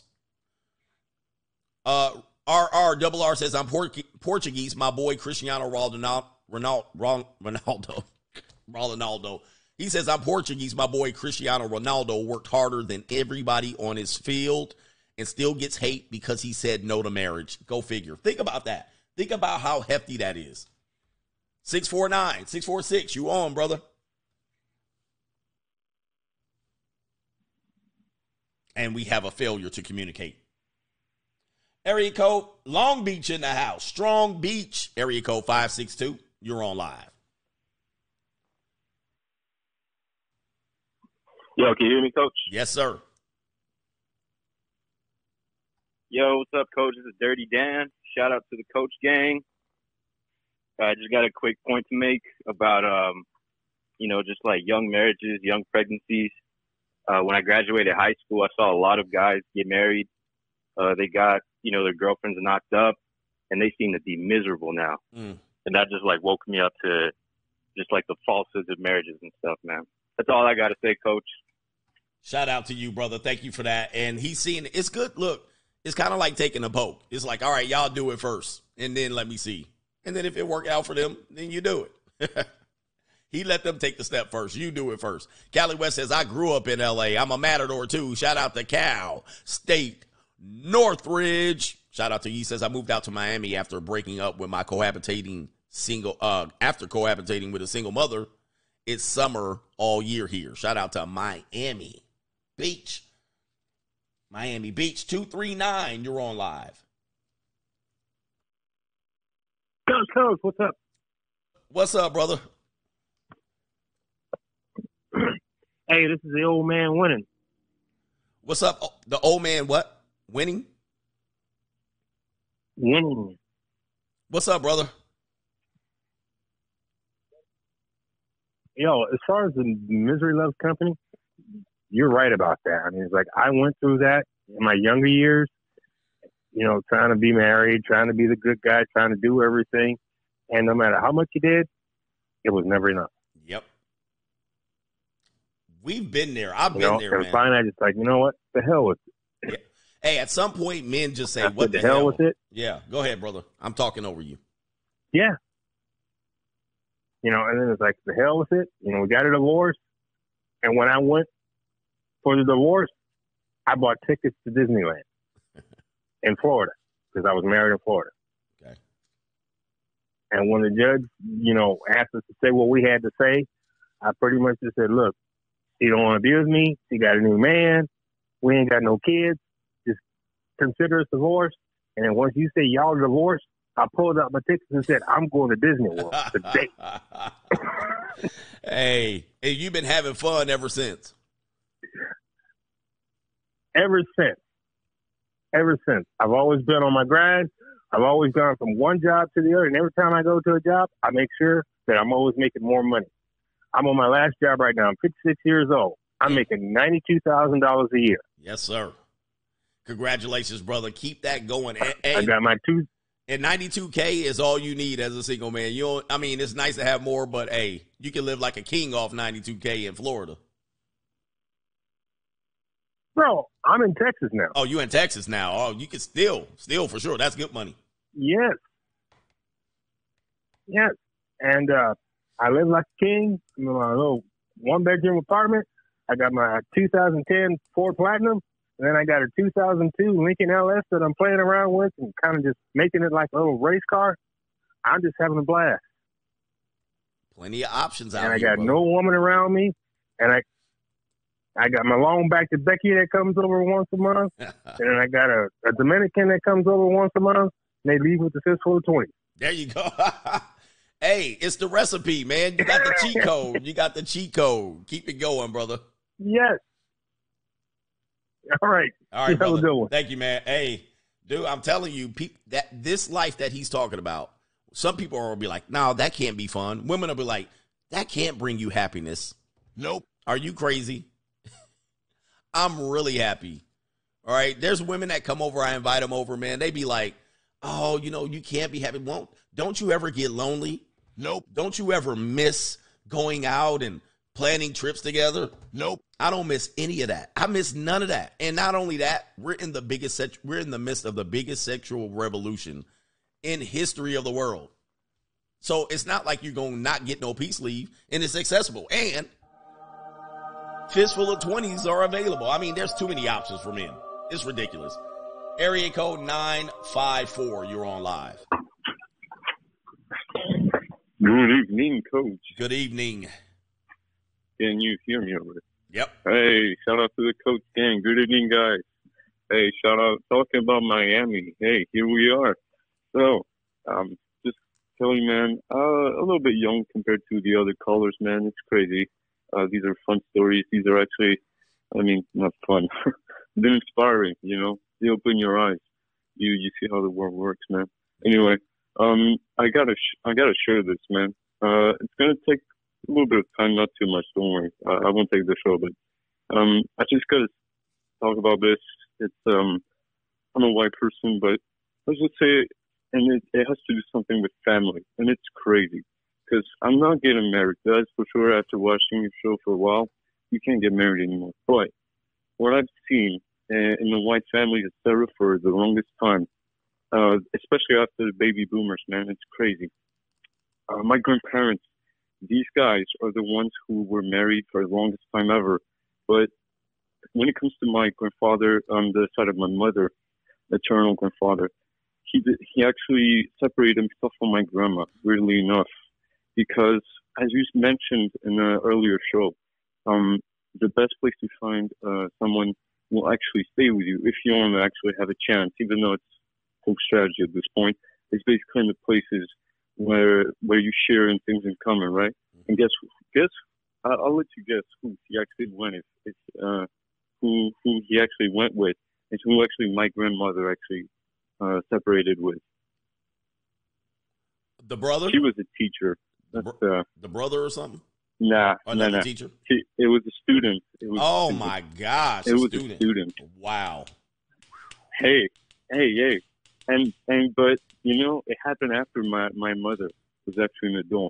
Uh, R R double R says, I'm Portuguese. My boy Cristiano Ronaldo, Ronaldo, Ronaldo, Ronaldo. He says, I'm Portuguese. My boy Cristiano Ronaldo worked harder than everybody on his field and still gets hate because he said no to marriage. Go figure. Think about that. Think about how hefty that is. six four nine, six four six, you on, brother. And we have a failure to communicate. Area code Long Beach in the house. Strong Beach. Area code five six two. You're on live. Yo, can you hear me, Coach? Yes, sir. Yo, what's up, Coach? This is Dirty Dan. Shout out to the Coach Gang. I just got a quick point to make about, um, you know, just like young marriages, young pregnancies. Uh, when I graduated high school, I saw a lot of guys get married. Uh, they got, you know, their girlfriends knocked up, and they seem to be miserable now. Mm. And that just, like, woke me up to just, like, the falsehoods of marriages and stuff, man. That's all I got to say, Coach. Shout out to you, brother. Thank you for that. And he's seeing it. It's good. Look, it's kind of like taking a poke. It's like, all right, y'all do it first, and then let me see. And then if it worked out for them, then you do it. He let them take the step first. You do it first. Cali West says, I grew up in L A. I'm a Matador, too. Shout out to Cal State Northridge. Shout out to you. He says, I moved out to Miami after breaking up with my cohabitating single, uh, after cohabitating with a single mother. It's summer all year here. Shout out to Miami Beach. Miami Beach, two three nine. You're on live. Coach, Coach, what's up? What's up, brother? Hey, this is the old man winning. What's up? Oh, the old man what? Winning? Winning. What's up, brother? Yo, as far as the Misery Loves Company, you're right about that. I mean, it's like I went through that in my younger years, you know, trying to be married, trying to be the good guy, trying to do everything. And no matter how much you did, it was never enough. Yep. We've been there. I've you been know? there, and man. finally, I just like, you know what? The hell with it. Yeah. Hey, at some point, men just say, I what said, the, the hell with it? Yeah, go ahead, brother. I'm talking over you. Yeah. You know, and then it's like, the hell with it. You know, we got a divorce. And when I went for the divorce, I bought tickets to Disneyland in Florida because I was married in Florida. Okay. And when the judge, you know, asked us to say what we had to say, I pretty much just said, look, she don't want to abuse me. She got a new man. We ain't got no kids. Just consider us divorced. And then once you say y'all are divorced, I pulled out my tickets and said, I'm going to Disney World today. Hey, hey, you've been having fun ever since. Ever since. Ever since. I've always been on my grind. I've always gone from one job to the other. And every time I go to a job, I make sure that I'm always making more money. I'm on my last job right now. I'm fifty-six years old. I'm making ninety-two thousand dollars a year. Yes, sir. Congratulations, brother. Keep that going. And, hey, I got my two. And ninety-two K is all you need as a single man. You don't, I mean, it's nice to have more, but hey, you can live like a king off ninety-two K in Florida. Bro, I'm in Texas now. Oh, you in Texas now. Oh, you can still, still for sure. That's good money. Yes. Yes. And uh, I live like a king in my little one-bedroom apartment. I got my two thousand ten Ford Platinum, and then I got a two thousand two Lincoln L S that I'm playing around with and kind of just making it like a little race car. I'm just having a blast. Plenty of options out and I here, got brother. no woman around me, and I I got my long back to Becky that comes over once a month, and then I got a, a Dominican that comes over once a month, and they leave with the fistful of twenty. There you go. Hey, it's the recipe, man. You got the cheat code. You got the cheat code. Keep it going, brother. Yes. All right. All right, Have a brother. good one. Thank you, man. Hey, dude, I'm telling you, peop that this life that he's talking about, some people will be like, no, that can't be fun. Women will be like, that can't bring you happiness. Nope. Are you crazy? I'm really happy. All right. There's women that come over. I invite them over, man. They be like, oh, you know, you can't be happy. Won't, don't you ever get lonely? Nope. Don't you ever miss going out and planning trips together? Nope. I don't miss any of that. I miss none of that. And not only that, we're in the biggest, sex- we're in the midst of the biggest sexual revolution in history of the world. So it's not like you're going to not get no peace leave, and it's accessible. And fistful of twenties are available. I mean, there's too many options for men. It's ridiculous. Area code nine five four. You're on live. Good evening, Coach. Good evening. Can you hear me over there? Yep. Hey, shout out to the Coach gang. Good evening, guys. Hey, shout out. Talking about Miami. Hey, here we are. So, um, just telling you, man, uh, a little bit young compared to the other callers, man. It's crazy. Uh, these are fun stories. These are actually, I mean, not fun. They're inspiring, you know. They open your eyes. You you see how the world works, man. Anyway, um, I gotta sh- I gotta share this, man. Uh, it's gonna take a little bit of time, not too much. Don't worry. Uh, I won't take the show, but um, I just gotta talk about this. It's um, I'm a white person, but let's just say, and it, it has to do something with family, and it's crazy because I'm not getting married. That's for sure. After watching your show for a while, you can't get married anymore. But what I've seen uh, in the white family, et cetera, for the longest time, uh, especially after the baby boomers, man, it's crazy. Uh, my grandparents, these guys are the ones who were married for the longest time ever. But when it comes to my grandfather on the side of my mother, maternal grandfather, he did, he actually separated himself from my grandma, weirdly enough, because as you mentioned in an earlier show, um, the best place to find uh, someone who will actually stay with you if you want to actually have a chance, even though it's whole strategy at this point, is basically in the places where where you share in things in common, right? And guess guess I'll, I'll let you guess who he actually went with. It's uh, who who he actually went with. It's who actually my grandmother actually uh, separated with. The brother? She was a teacher. That's, uh, the brother or something? Nah, Another nah, nah. teacher? She, it was a student. It was Oh a student. my gosh! It a was student. a student. Wow. Hey, hey, hey, and and but you know it happened after my my mother was actually an adult,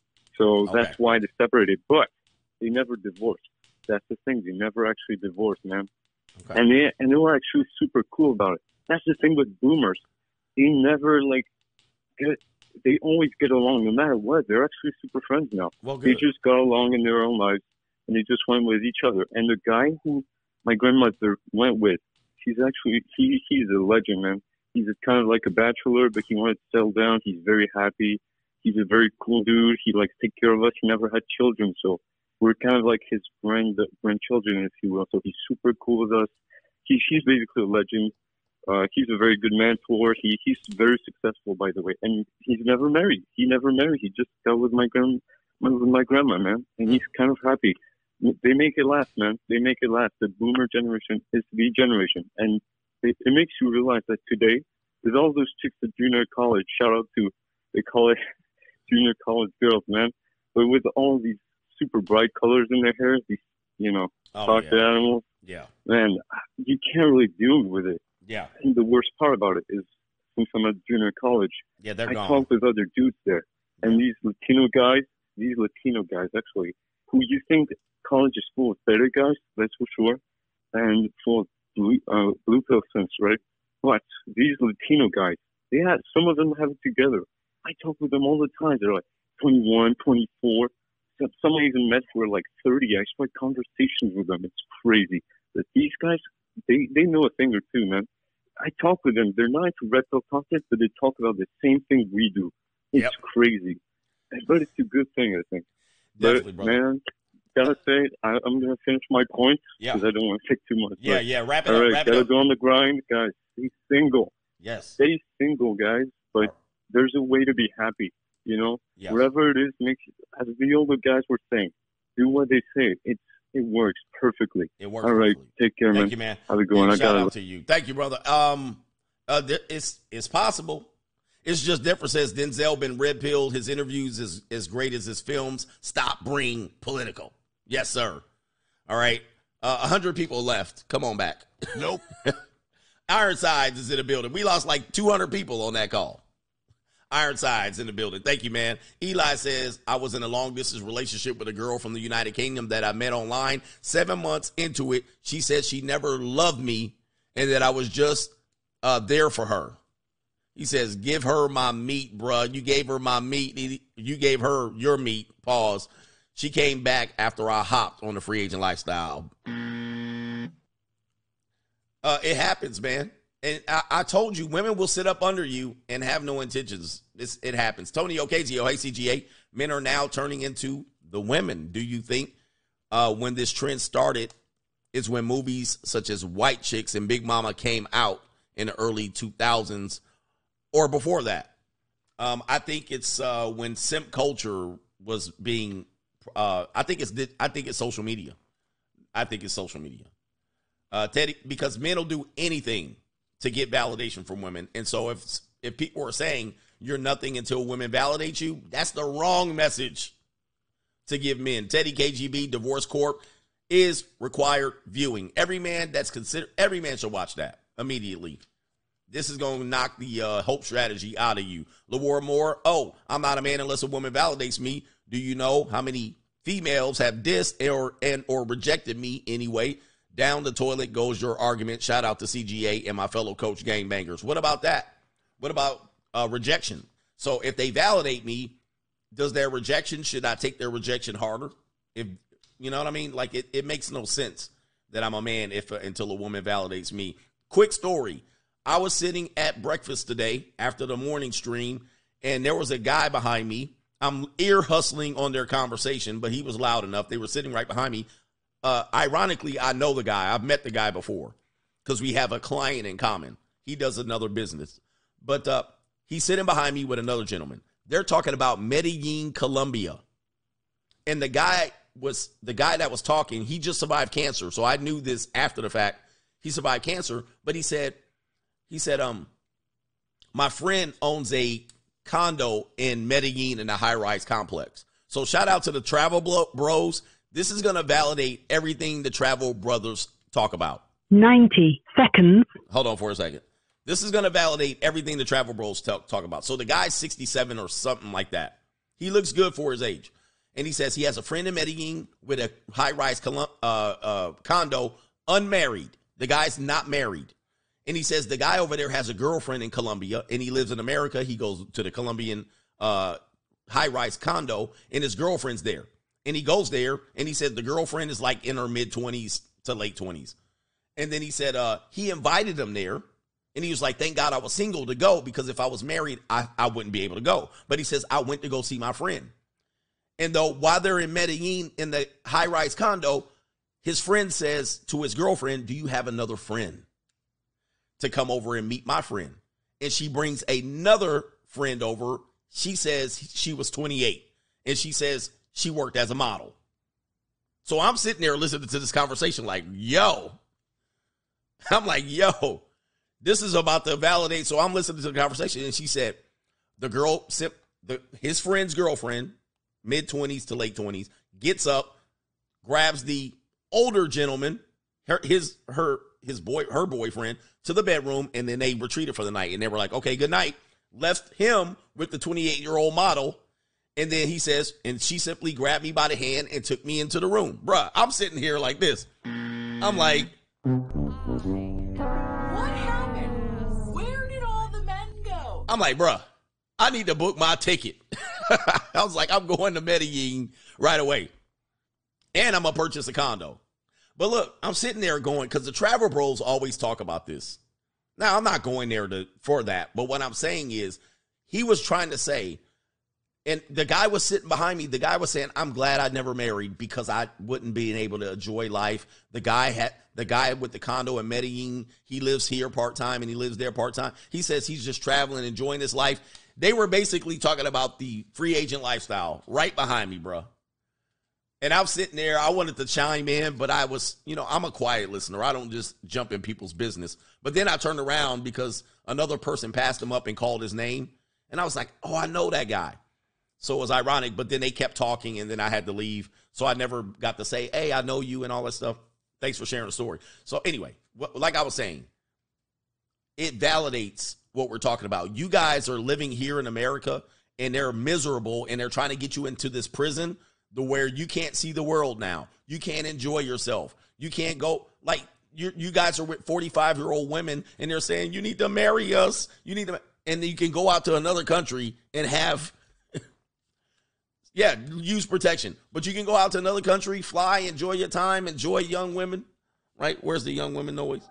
so Okay. that's why they separated. But they never divorced. That's the thing. They never actually divorced, man. Okay. And they and they were actually super cool about it. That's the thing with boomers. They never like get. They always get along no matter what. They're actually super friends now. Well, They good. just got along in their own lives, and they just went with each other. And the guy who my grandmother went with, he's actually he he's a legend, man. He's a, kind of like a bachelor, but he wanted to settle down. He's very happy. He's a very cool dude. He likes to take care of us. He never had children, so we're kind of like his grand grandchildren, if you will. So he's super cool with us. He he's basically a legend. Uh, he's a very good mentor. He he's very successful, by the way, and he's never married. He never married. He just got with my grand with my grandma, man, and he's kind of happy. They make it last, man. They make it last. The boomer generation is the generation, and it, it makes you realize that today, with all those chicks at junior college, shout out to they call it junior college girls, man, but with all these super bright colors in their hair, these you know, Oh, chocolate yeah. animals, Yeah. man, you can't really deal with it. Yeah. And the worst part about it is, since I'm at junior college, Yeah, they're I gone. talk with other dudes there, and these Latino guys, these Latino guys actually, who you think college is full of better guys, that's for sure, and full of blue, uh, blue pill sense, right? But these Latino guys, they had some of them have it together. I talk with them all the time. They're like twenty-one, twenty-four. Some some I even met who are like thirty. I start conversations with them. It's crazy. But these guys, they they know a thing or two, man. I talk with them. They're not into red pill content, but they talk about the same thing we do. It's crazy. But it's a good thing, I think. Definitely, but, brother. man, gotta say, I, I'm going to finish my points Yeah. because I don't want to take too much. Yeah, but, yeah, wrap it all up, right, wrap it gotta up. go on the grind, guys. Stay single. Yes. Stay single, guys. But there's a way to be happy, you know? Yes. Whatever it is, makes as the older guys were saying, do what they say. It's It works perfectly. It works All right, take care, Thank man. you, man. Have a good one. Yeah, I shout got out to you. Thank you, brother. Um, uh, there, it's it's possible. It's just different. Says Denzel been red pilled. His interviews is as great as his films. Stop being political. Yes, sir. All right. Uh, A hundred people left. Come on back. Nope. Ironsides is in the building. We lost like two hundred people on that call. Ironsides in the building. Thank you, man. Eli says, I was in a long distance relationship with a girl from the United Kingdom that I met online. Seven months into it, she said she never loved me and that I was just uh, there for her. He says, give her my meat, bruh. You gave her my meat. You gave her your meat. Pause. She came back after I hopped on the free agent lifestyle. Uh, it happens, man. And I, I told you, women will sit up under you and have no intentions. This, it happens. Tony Ocasio, hey, C G A, men are now turning into the women. Do you think uh, when this trend started is when movies such as White Chicks and Big Mama came out in the early two thousands or before that? Um, I think it's uh, when simp culture was being, uh, I think it's, I think it's social media. I think it's social media. Uh, Teddy, because men will do anything to get validation from women. And so if if people are saying you're nothing until women validate you, that's the wrong message to give men. Teddy K G B Divorce Corp is required viewing. Every man that's considered, every man should watch that immediately. This is going to knock the uh, hope strategy out of you. LaWar Moore, oh, I'm not a man unless a woman validates me. Do you know how many females have dissed or and or rejected me anyway? Down the toilet goes your argument. Shout out to C G A and my fellow coach gangbangers. What about that? What about uh, rejection? So if they validate me, does their rejection, should I take their rejection harder? If you know what I mean? Like it, it makes no sense that I'm a man if uh, until a woman validates me. Quick story. I was sitting at breakfast today after the morning stream, and there was a guy behind me. I'm ear hustling on their conversation, but he was loud enough. They were sitting right behind me. Uh, ironically, I know the guy. I've met the guy before because we have a client in common. He does another business. But uh, he's sitting behind me with another gentleman. They're talking about Medellin, Colombia. And the guy was the guy that was talking, he just survived cancer. So I knew this after the fact. He survived cancer, but he said, he said, um, my friend owns a condo in Medellin in a high-rise complex. So shout out to the travel bros. This is going to validate everything the travel brothers talk about. ninety seconds. Hold on for a second. This is going to validate everything the travel bros talk, talk about. So the guy's sixty-seven or something like that. He looks good for his age. And he says he has a friend in Medellin with a high-rise uh, uh, condo, unmarried. The guy's not married. And he says the guy over there has a girlfriend in Colombia, and he lives in America. He goes to the Colombian uh, high-rise condo, and his girlfriend's there. And he goes there, and he said the girlfriend is like in her mid-twenties to late twenties. And then he said uh, he invited them there, and he was like, thank God I was single to go, because if I was married, I, I wouldn't be able to go. But he says, I went to go see my friend. And though while they're in Medellin in the high-rise condo, his friend says to his girlfriend, do you have another friend to come over and meet my friend? And she brings another friend over. She says she was twenty-eight, and she says she worked as a model. So I'm sitting there listening to this conversation like, yo. I'm like, yo, this is about to validate. So I'm listening to the conversation, and she said the girl, the, his friend's girlfriend, mid-twenties to late twenties, gets up, grabs the older gentleman, her, his, her, his boy, her boyfriend, to the bedroom, and then they retreated for the night. And they were like, okay, good night. Left him with the twenty-eight-year-old model. And then he says, and she simply grabbed me by the hand and took me into the room. Bruh, I'm sitting here like this. I'm like, What happened? Where did all the men go? I'm like, bruh, I need to book my ticket. I was like, I'm going to Medellin right away. And I'm going to purchase a condo. But look, I'm sitting there going, because the travel bros always talk about this. Now, I'm not going there to for that. But what I'm saying is, he was trying to say, and the guy was sitting behind me. The guy was saying, I'm glad I never married because I wouldn't be able to enjoy life. The guy had the guy with the condo in Medellin. He lives here part-time and he lives there part-time. He says he's just traveling, enjoying his life. They were basically talking about the free agent lifestyle right behind me, bro. And I was sitting there. I wanted to chime in, but I was, you know, I'm a quiet listener. I don't just jump in people's business. But then I turned around because another person passed him up and called his name. And I was like, oh, I know that guy. So it was ironic, but then they kept talking, and then I had to leave. So I never got to say, hey, I know you and all that stuff. Thanks for sharing the story. So anyway, like I was saying, it validates what we're talking about. You guys are living here in America, and they're miserable, and they're trying to get you into this prison to where you can't see the world now. You can't enjoy yourself. You can't go, like, you you guys are with forty-five-year-old women, and they're saying, you need to marry us. You need to, and then you can go out to another country and have... Yeah, use protection. But you can go out to another country, fly, enjoy your time, enjoy young women. Right? Where's the young women noise?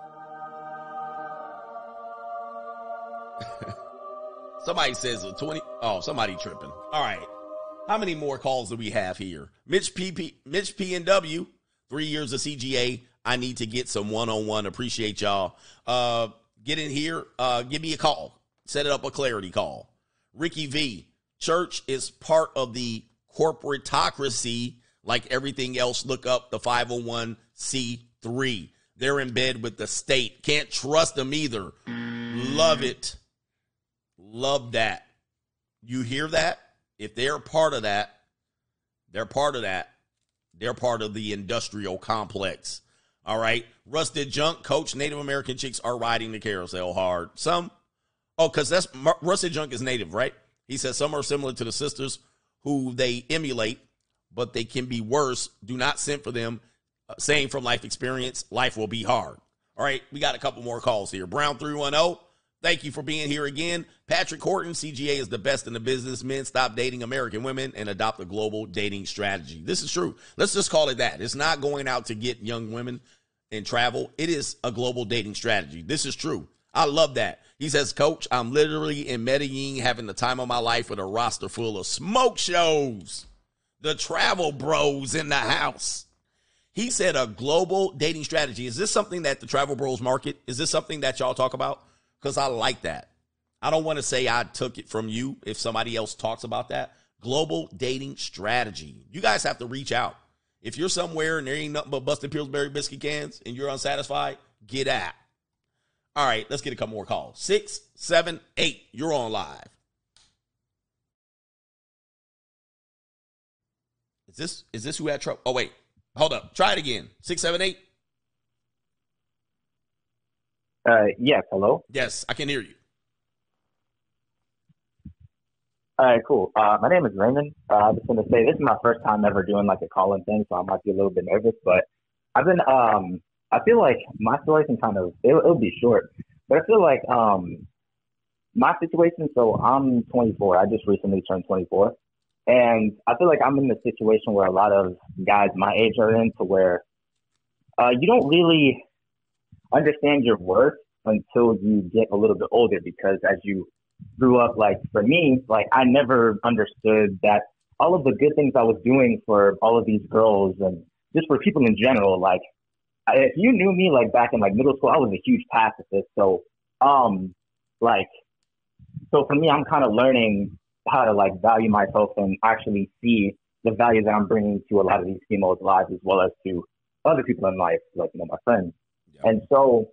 Somebody says a twenty. Oh, somebody tripping. All right. How many more calls do we have here? Mitch P. P. Mitch P and W, three years of C G A. I need to get some one-on-one. Appreciate y'all. Uh, get in here. Uh, give me a call. Set it up a clarity call. Ricky V. Church is part of the corporatocracy, like everything else. Look up the five oh one c three. They're in bed with the state. Can't trust them either. Love it. Love that. You hear that? If they're part of that, they're part of that. They're part of the industrial complex. All right. Rusted Junk, Coach, Native American chicks are riding the carousel hard. Some, oh, because that's Rusted Junk is Native, right? He says some are similar to the sisters who they emulate, but they can be worse. Do not send for them. saying from life experience, life will be hard. All right, we got a couple more calls here. Brown three one zero, thank you for being here again. Patrick Horton, C G A is the best in the business. Men, stop dating American women and adopt a global dating strategy. This is true. Let's just call it that. It's not going out to get young women and travel. It is a global dating strategy. This is true. I love that. He says, Coach, I'm literally in Medellin having the time of my life with a roster full of smoke shows. The travel bros in the house. He said a global dating strategy. Is this something that the travel bros market? Is this something that y'all talk about? Because I like that. I don't want to say I took it from you if somebody else talks about that. Global dating strategy. You guys have to reach out. If you're somewhere and there ain't nothing but busted Pillsbury biscuit cans and you're unsatisfied, get out. All right, let's get a couple more calls. Six, seven, eight. You're on live. Is this is this who had trouble? Oh, wait. Hold up. Try it again. Six, seven, eight. Uh, yes. Hello. Yes, I can hear you. All right, cool. Uh, my name is Raymond. Uh, I just want to say this is my first time ever doing like a call-in thing, so I might be a little bit nervous. But I've been, um, I feel like my story can kind of, it'll, it'll be short, but I feel like um, my situation. So I'm twenty-four. I just recently turned twenty-four, and I feel like I'm in the situation where a lot of guys my age are in, to where uh, you don't really understand your worth until you get a little bit older, because as you grew up, like for me, like I never understood that all of the good things I was doing for all of these girls and just for people in general, like if you knew me like back in like middle school, I was a huge pacifist. So, um, like, so for me, I'm kind of learning how to like value myself and actually see the value that I'm bringing to a lot of these females' lives, as well as to other people in life, like, you know, my friends. Yeah. And so,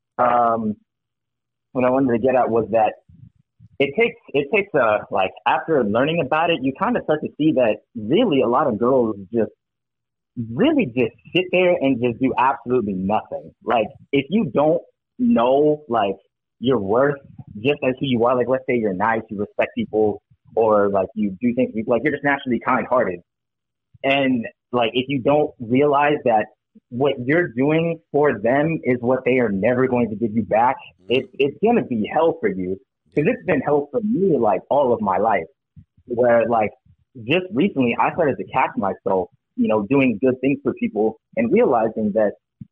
um, what I wanted to get at was that It takes, it takes a, like, after learning about it, you kind of start to see that really a lot of girls just really just sit there and just do absolutely nothing. Like, if you don't know, like, your worth just as who you are, like, let's say you're nice, you respect people, or, like, you do things, like, you're just naturally kind-hearted. And, like, if you don't realize that what you're doing for them is what they are never going to give you back, it, it's going to be hell for you. Because it's been hell for me, like, all of my life, where, like, just recently I started to catch myself, you know, doing good things for people and realizing that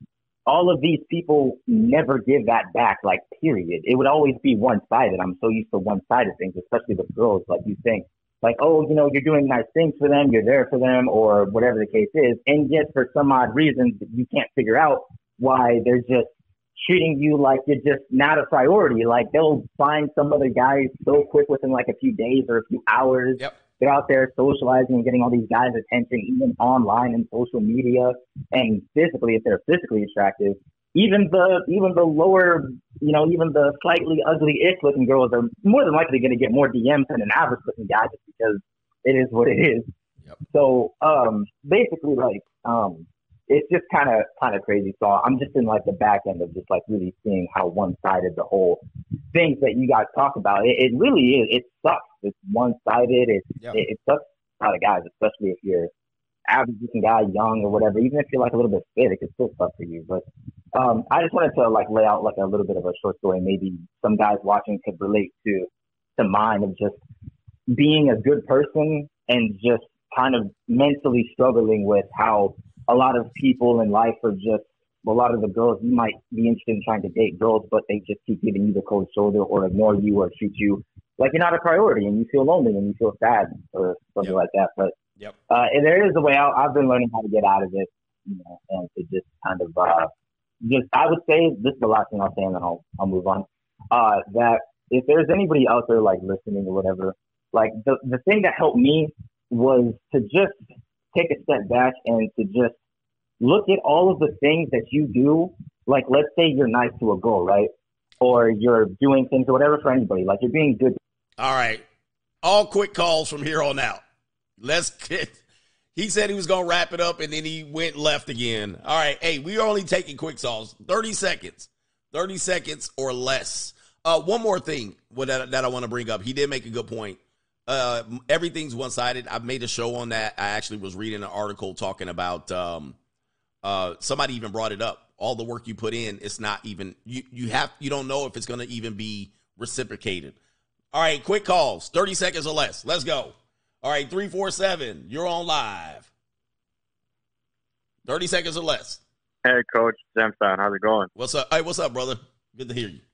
all of these people never give that back, like, period. It would always be one-sided. I'm so used to one-sided things, especially with girls. Like, you think, like, oh, you know, you're doing nice things for them, you're there for them, or whatever the case is. And yet, for some odd reason, you can't figure out why they're just treating you like you're just not a priority. Like, they'll find some other guy so quick within like a few days or a few hours. Yep. They're out there socializing and getting all these guys' attention, even online and social media, and physically, if they're physically attractive. Even the even the lower, you know, even the slightly ugly-ish looking girls are more than likely going to get more D Ms than an average looking guy, just because it is what it is. Yep. So um, basically, like, um, it's just kind of kind of crazy. So I'm just in like the back end of just like really seeing how one-sided the whole things that you guys talk about. It, it really is. It sucks. It's one-sided. It, yeah. it it sucks a lot of guys, especially if you're average looking guy, young or whatever. Even if you're like a little bit fit, it could still suck for you. But um, I just wanted to like lay out like a little bit of a short story. Maybe some guys watching could relate to to mine of just being a good person and just kind of mentally struggling with how a lot of people in life are just, a lot of the girls, you might be interested in trying to date girls, but they just keep giving you the cold shoulder or ignore you or treat you like you're not a priority, and you feel lonely and you feel sad or something Yep. like that. But Yep. uh, and there is a way out. I've been learning how to get out of it, you know, and to just kind of, uh, just, I would say, this is the last thing I'll say, and then I'll, I'll move on, uh, that if there's anybody out there like listening or whatever, like the, the thing that helped me was to just take a step back and to just look at all of the things that you do. Like, let's say you're nice to a girl, right? Or you're doing things or whatever for anybody. Like, you're being good. All right. All quick calls from here on out. Let's get, he said he was going to wrap it up and then he went left again. All right. Hey, we're only taking quick calls. thirty seconds. thirty seconds or less. Uh, one more thing that, that I want to bring up. He did make a good point. Uh, everything's one-sided. I've made a show on that. I actually was reading an article talking about um, Uh, somebody even brought it up. All the work you put in, it's not even, you, you have, you don't know if it's going to even be reciprocated. All right, quick calls, thirty seconds or less. Let's go. All right, three four seven, you're on live. thirty seconds or less. Hey, Coach Gemstone, how's it going? What's up? Hey, what's up, brother? Good to hear you.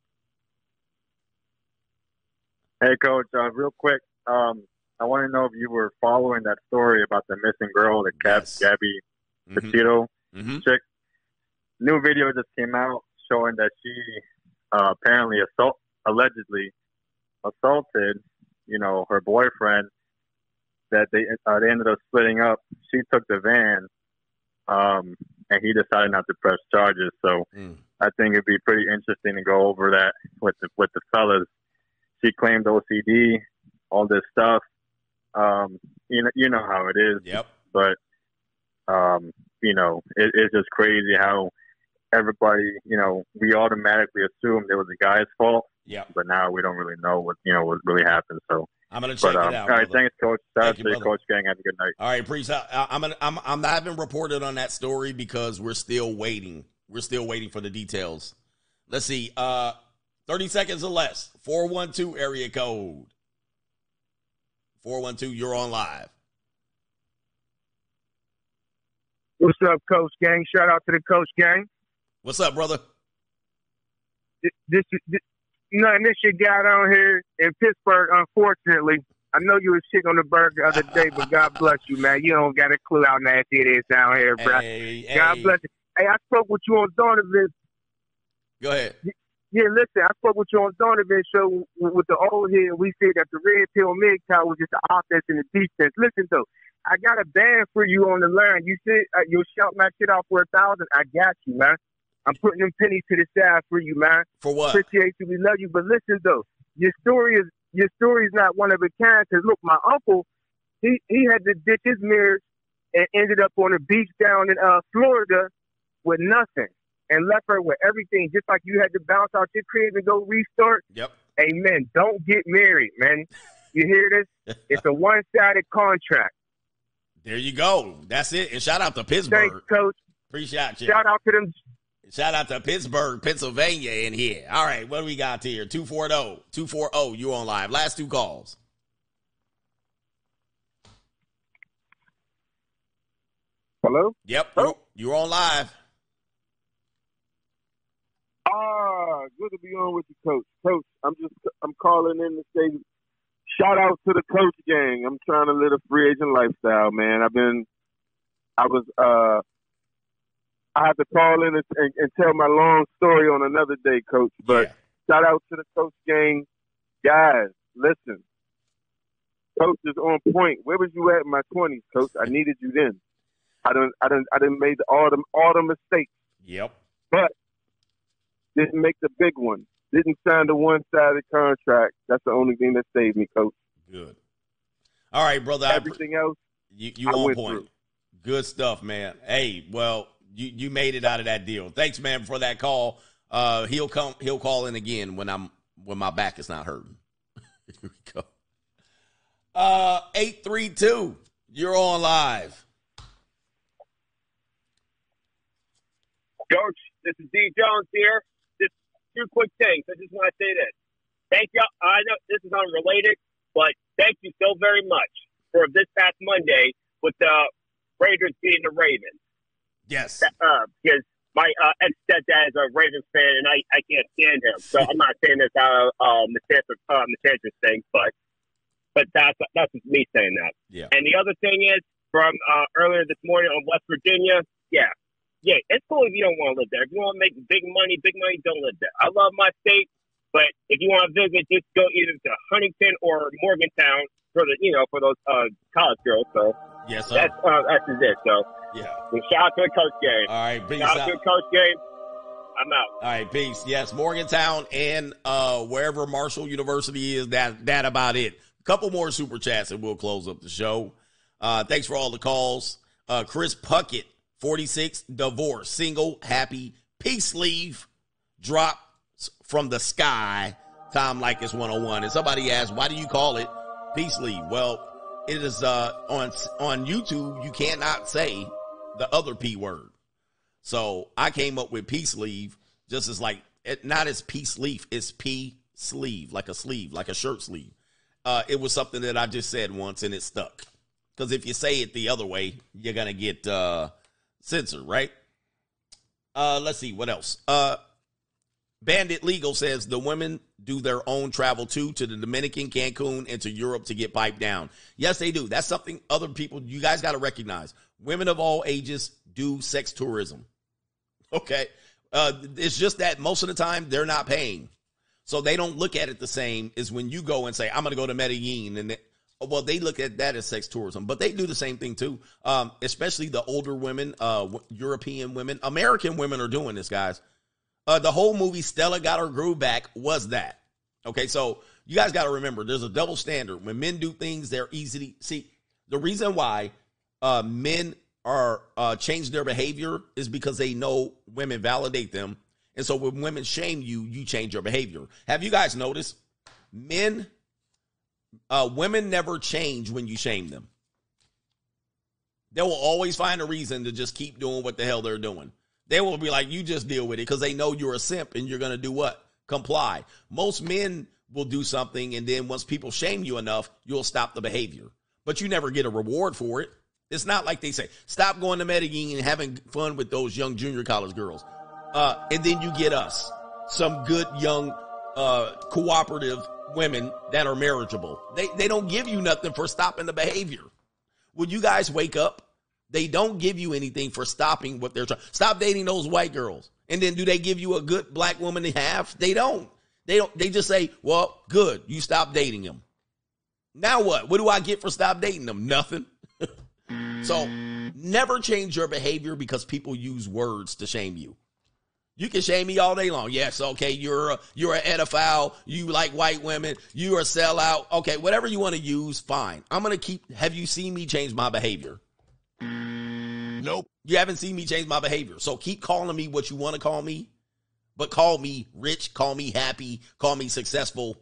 Hey, Coach, uh, real quick, um, I want to know if you were following that story about the missing girl, the Gab, Yes. Gabby Mhm. Petito Mhm. chick. New video just came out showing that she uh, apparently assault, allegedly assaulted, you know, her boyfriend. That they uh, they ended up splitting up. She took the van, um, and he decided not to press charges. So Mm. I think it'd be pretty interesting to go over that with the with the fellas. She claimed O C D, all this stuff. Um, you know, you know how it is. Yep. But um, you know, it, it's just crazy how everybody, you know, we automatically assumed it was the guy's fault. Yep. But now we don't really know what you know what really happened. So I'm gonna check but, um, it out. All right, brother. thanks, Coach. Shout Thank out you, to you, brother. Coach Gang. Have a good night. All right, Priest. I, I'm gonna. I'm. I'm. I haven't reported on that story because we're still waiting. We're still waiting for the details. Let's see. Uh, thirty seconds or less. Four one two area code. Four one two. You're on live. What's up, Coach Gang? Shout out to the Coach Gang. What's up, brother? This, this, this nothing. This shit got on here in Pittsburgh. Unfortunately, I know you was sick on the bird the other day, but God bless you, man. You don't got a clue how nasty it is down here, bro. Hey, God hey. bless you. Hey, I spoke with you on Donovan. Go ahead. Yeah, listen, I spoke with you on Donovan show with the old head. We said that the red pill mid cow was just the offense and the defense. Listen though, I got a band for you on the line. You said uh, you'll shout my shit off for a thousand. I got you, man. I'm putting them pennies to the side for you, man. For what? Appreciate you. We love you. But listen though, your story is your story is not one of a kind. Cause look, my uncle, he he had to ditch his mirrors and ended up on a beach down in uh Florida with nothing. And left her with everything, just like you had to bounce out your crib and go restart. Yep. Amen. Don't get married, man. You hear this? It's a one-sided contract. There you go. That's it. And shout out to Pittsburgh. Thanks, Coach. Appreciate you. Shout out to them. Shout out to Pittsburgh, Pennsylvania in here. All right, what do we got here? two forty. two forty, you on live. Last two calls. Hello? Yep, you're, you're on live. Ah, good to be on with you, Coach. Coach, I'm just I'm calling in to say shout out to the Coach Gang. I'm trying to live a free agent lifestyle, man. I've been I was uh I have to call in and, and, and tell my long story on another day, Coach. But shout out to the Coach Gang. Guys, listen. Coach is on point. Where was you at in my twenties, Coach? I needed you then. I done I done I done made all the all the mistakes. Yep. But didn't make the big one. Didn't sign the one-sided contract. That's the only thing that saved me, Coach. Good. All right, brother. I Everything else, You, you I on went point. through. Good stuff, man. Hey, well, you, you made it out of that deal. Thanks, man, for that call. Uh, he'll come. He'll call in again when I'm when my back is not hurting. Here we go. Uh, eight three two. You're on live. Coach, this is D. Jones here. Just two quick things. I just want to say this. Thank you. I know this is unrelated, but thank you so very much for this past Monday with the Raiders beating the Ravens. Yes. Uh, because my uh, ex-stepdad is a Ravens fan, and I, I can't stand him. So I'm not saying this out of um, the Stanford, um, the Stanford thing, but but that's that's just me saying that. Yeah. And the other thing is, from uh, earlier this morning on West Virginia, yeah. Yeah, it's cool if you don't want to live there. If you want to make big money, big money, don't live there. I love my state, but if you want to visit, just go either to Huntington or Morgantown for the, you know, for those uh, college girls. So yes, sir. that's uh, that's just it. So yeah, and shout out to the Coach Game. All right, peace shout out out. to the Coach Game. I'm out. All right, peace. Yes, Morgantown and uh, wherever Marshall University is, that that about it. A couple more super chats and we'll close up the show. Uh, thanks for all the calls. Uh, Chris Puckett. forty-six, divorce, single, happy, peace leave, drop from the sky, Tom Likas one oh one. And somebody asked, why do you call it peace leave? Well, it is uh, on on YouTube, you cannot say the other P word. So I came up with peace sleeve, just as like, it, not as peace leaf, it's P sleeve, like a sleeve, like a shirt sleeve. Uh, it was something that I just said once and it stuck. Because if you say it the other way, you're going to get uh, censored, right? Uh, let's see, what else? Uh, Bandit Legal says the women do their own travel too, to the Dominican, Cancun, and to Europe to get piped down. Yes, they do. That's something other people, you guys got to recognize. Women of all ages do sex tourism. Okay? Uh, it's just that most of the time they're not paying. So they don't look at it the same as when you go and say, I'm going to go to Medellin. And they, well, they look at that as sex tourism, but they do the same thing too. Um, especially the older women, uh, European women, American women are doing this, guys. Uh, the whole movie Stella Got Her Groove Back was that. Okay, so you guys got to remember, there's a double standard. When men do things, they're easy to see. The reason why uh, men are uh, change their behavior is because they know women validate them. And so when women shame you, you change your behavior. Have you guys noticed? Men, uh, women never change when you shame them. They will always find a reason to just keep doing what the hell they're doing. They will be like, you just deal with it, because they know you're a simp and you're going to do what? Comply. Most men will do something, and then once people shame you enough, you'll stop the behavior. But you never get a reward for it. It's not like they say, stop going to Medellin and having fun with those young junior college girls. Uh, and then you get us, some good young uh, cooperative women that are marriageable. They, they don't give you nothing for stopping the behavior. Will you guys wake up? They don't give you anything for stopping what they're trying. Stop dating those white girls. And then do they give you a good black woman in half? They don't. They don't. They just say, well, good. You stop dating them. Now what? What do I get for stop dating them? Nothing. So never change your behavior because people use words to shame you. You can shame me all day long. Yes, okay, you're a, you're an pedophile. You like white women. You're a sellout. Okay, whatever you want to use, fine. I'm going to keep, have you seen me change my behavior? Nope. You haven't seen me change my behavior. So keep calling me what you want to call me, but call me rich, call me happy, call me successful,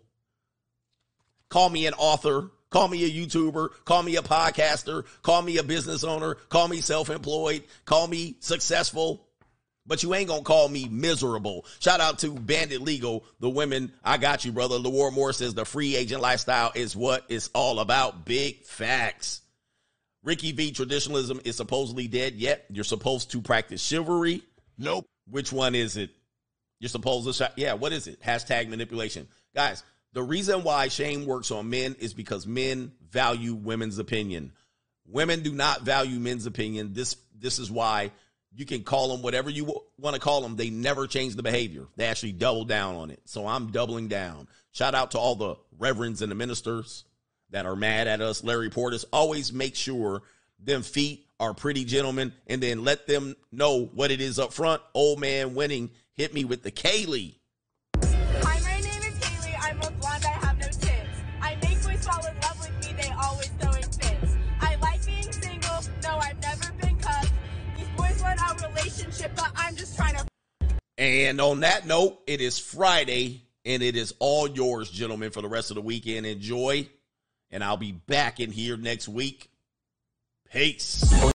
call me an author, call me a YouTuber, call me a podcaster, call me a business owner, call me self-employed, call me successful, but you ain't going to call me miserable. Shout out to Bandit Legal, the women. I got you, brother. Lawar Moore says the free agent lifestyle is what it's all about. Big facts. Ricky V, traditionalism is supposedly dead, yet you're supposed to practice chivalry. Nope. Which one is it? You're supposed to, yeah, what is it? Hashtag manipulation. Guys, the reason why shame works on men is because men value women's opinion. Women do not value men's opinion. This, this is why you can call them whatever you w- want to call them. They never change the behavior. They actually double down on it. So I'm doubling down. Shout out to all the reverends and the ministers that are mad at us. Larry Portis, always make sure them feet are pretty gentlemen, and then let them know what it is up front. Old man winning. Hit me with the Kaylee. Hi, my name is Kaylee. I'm a blonde. I have no tits. I make boys fall in love with me. They always throwing fits. I like being single. No, I've never been cuffed. These boys want a relationship, but I'm just trying to. And on that note, it is Friday, and it is all yours, gentlemen, for the rest of the weekend. Enjoy. And I'll be back in here next week. Peace.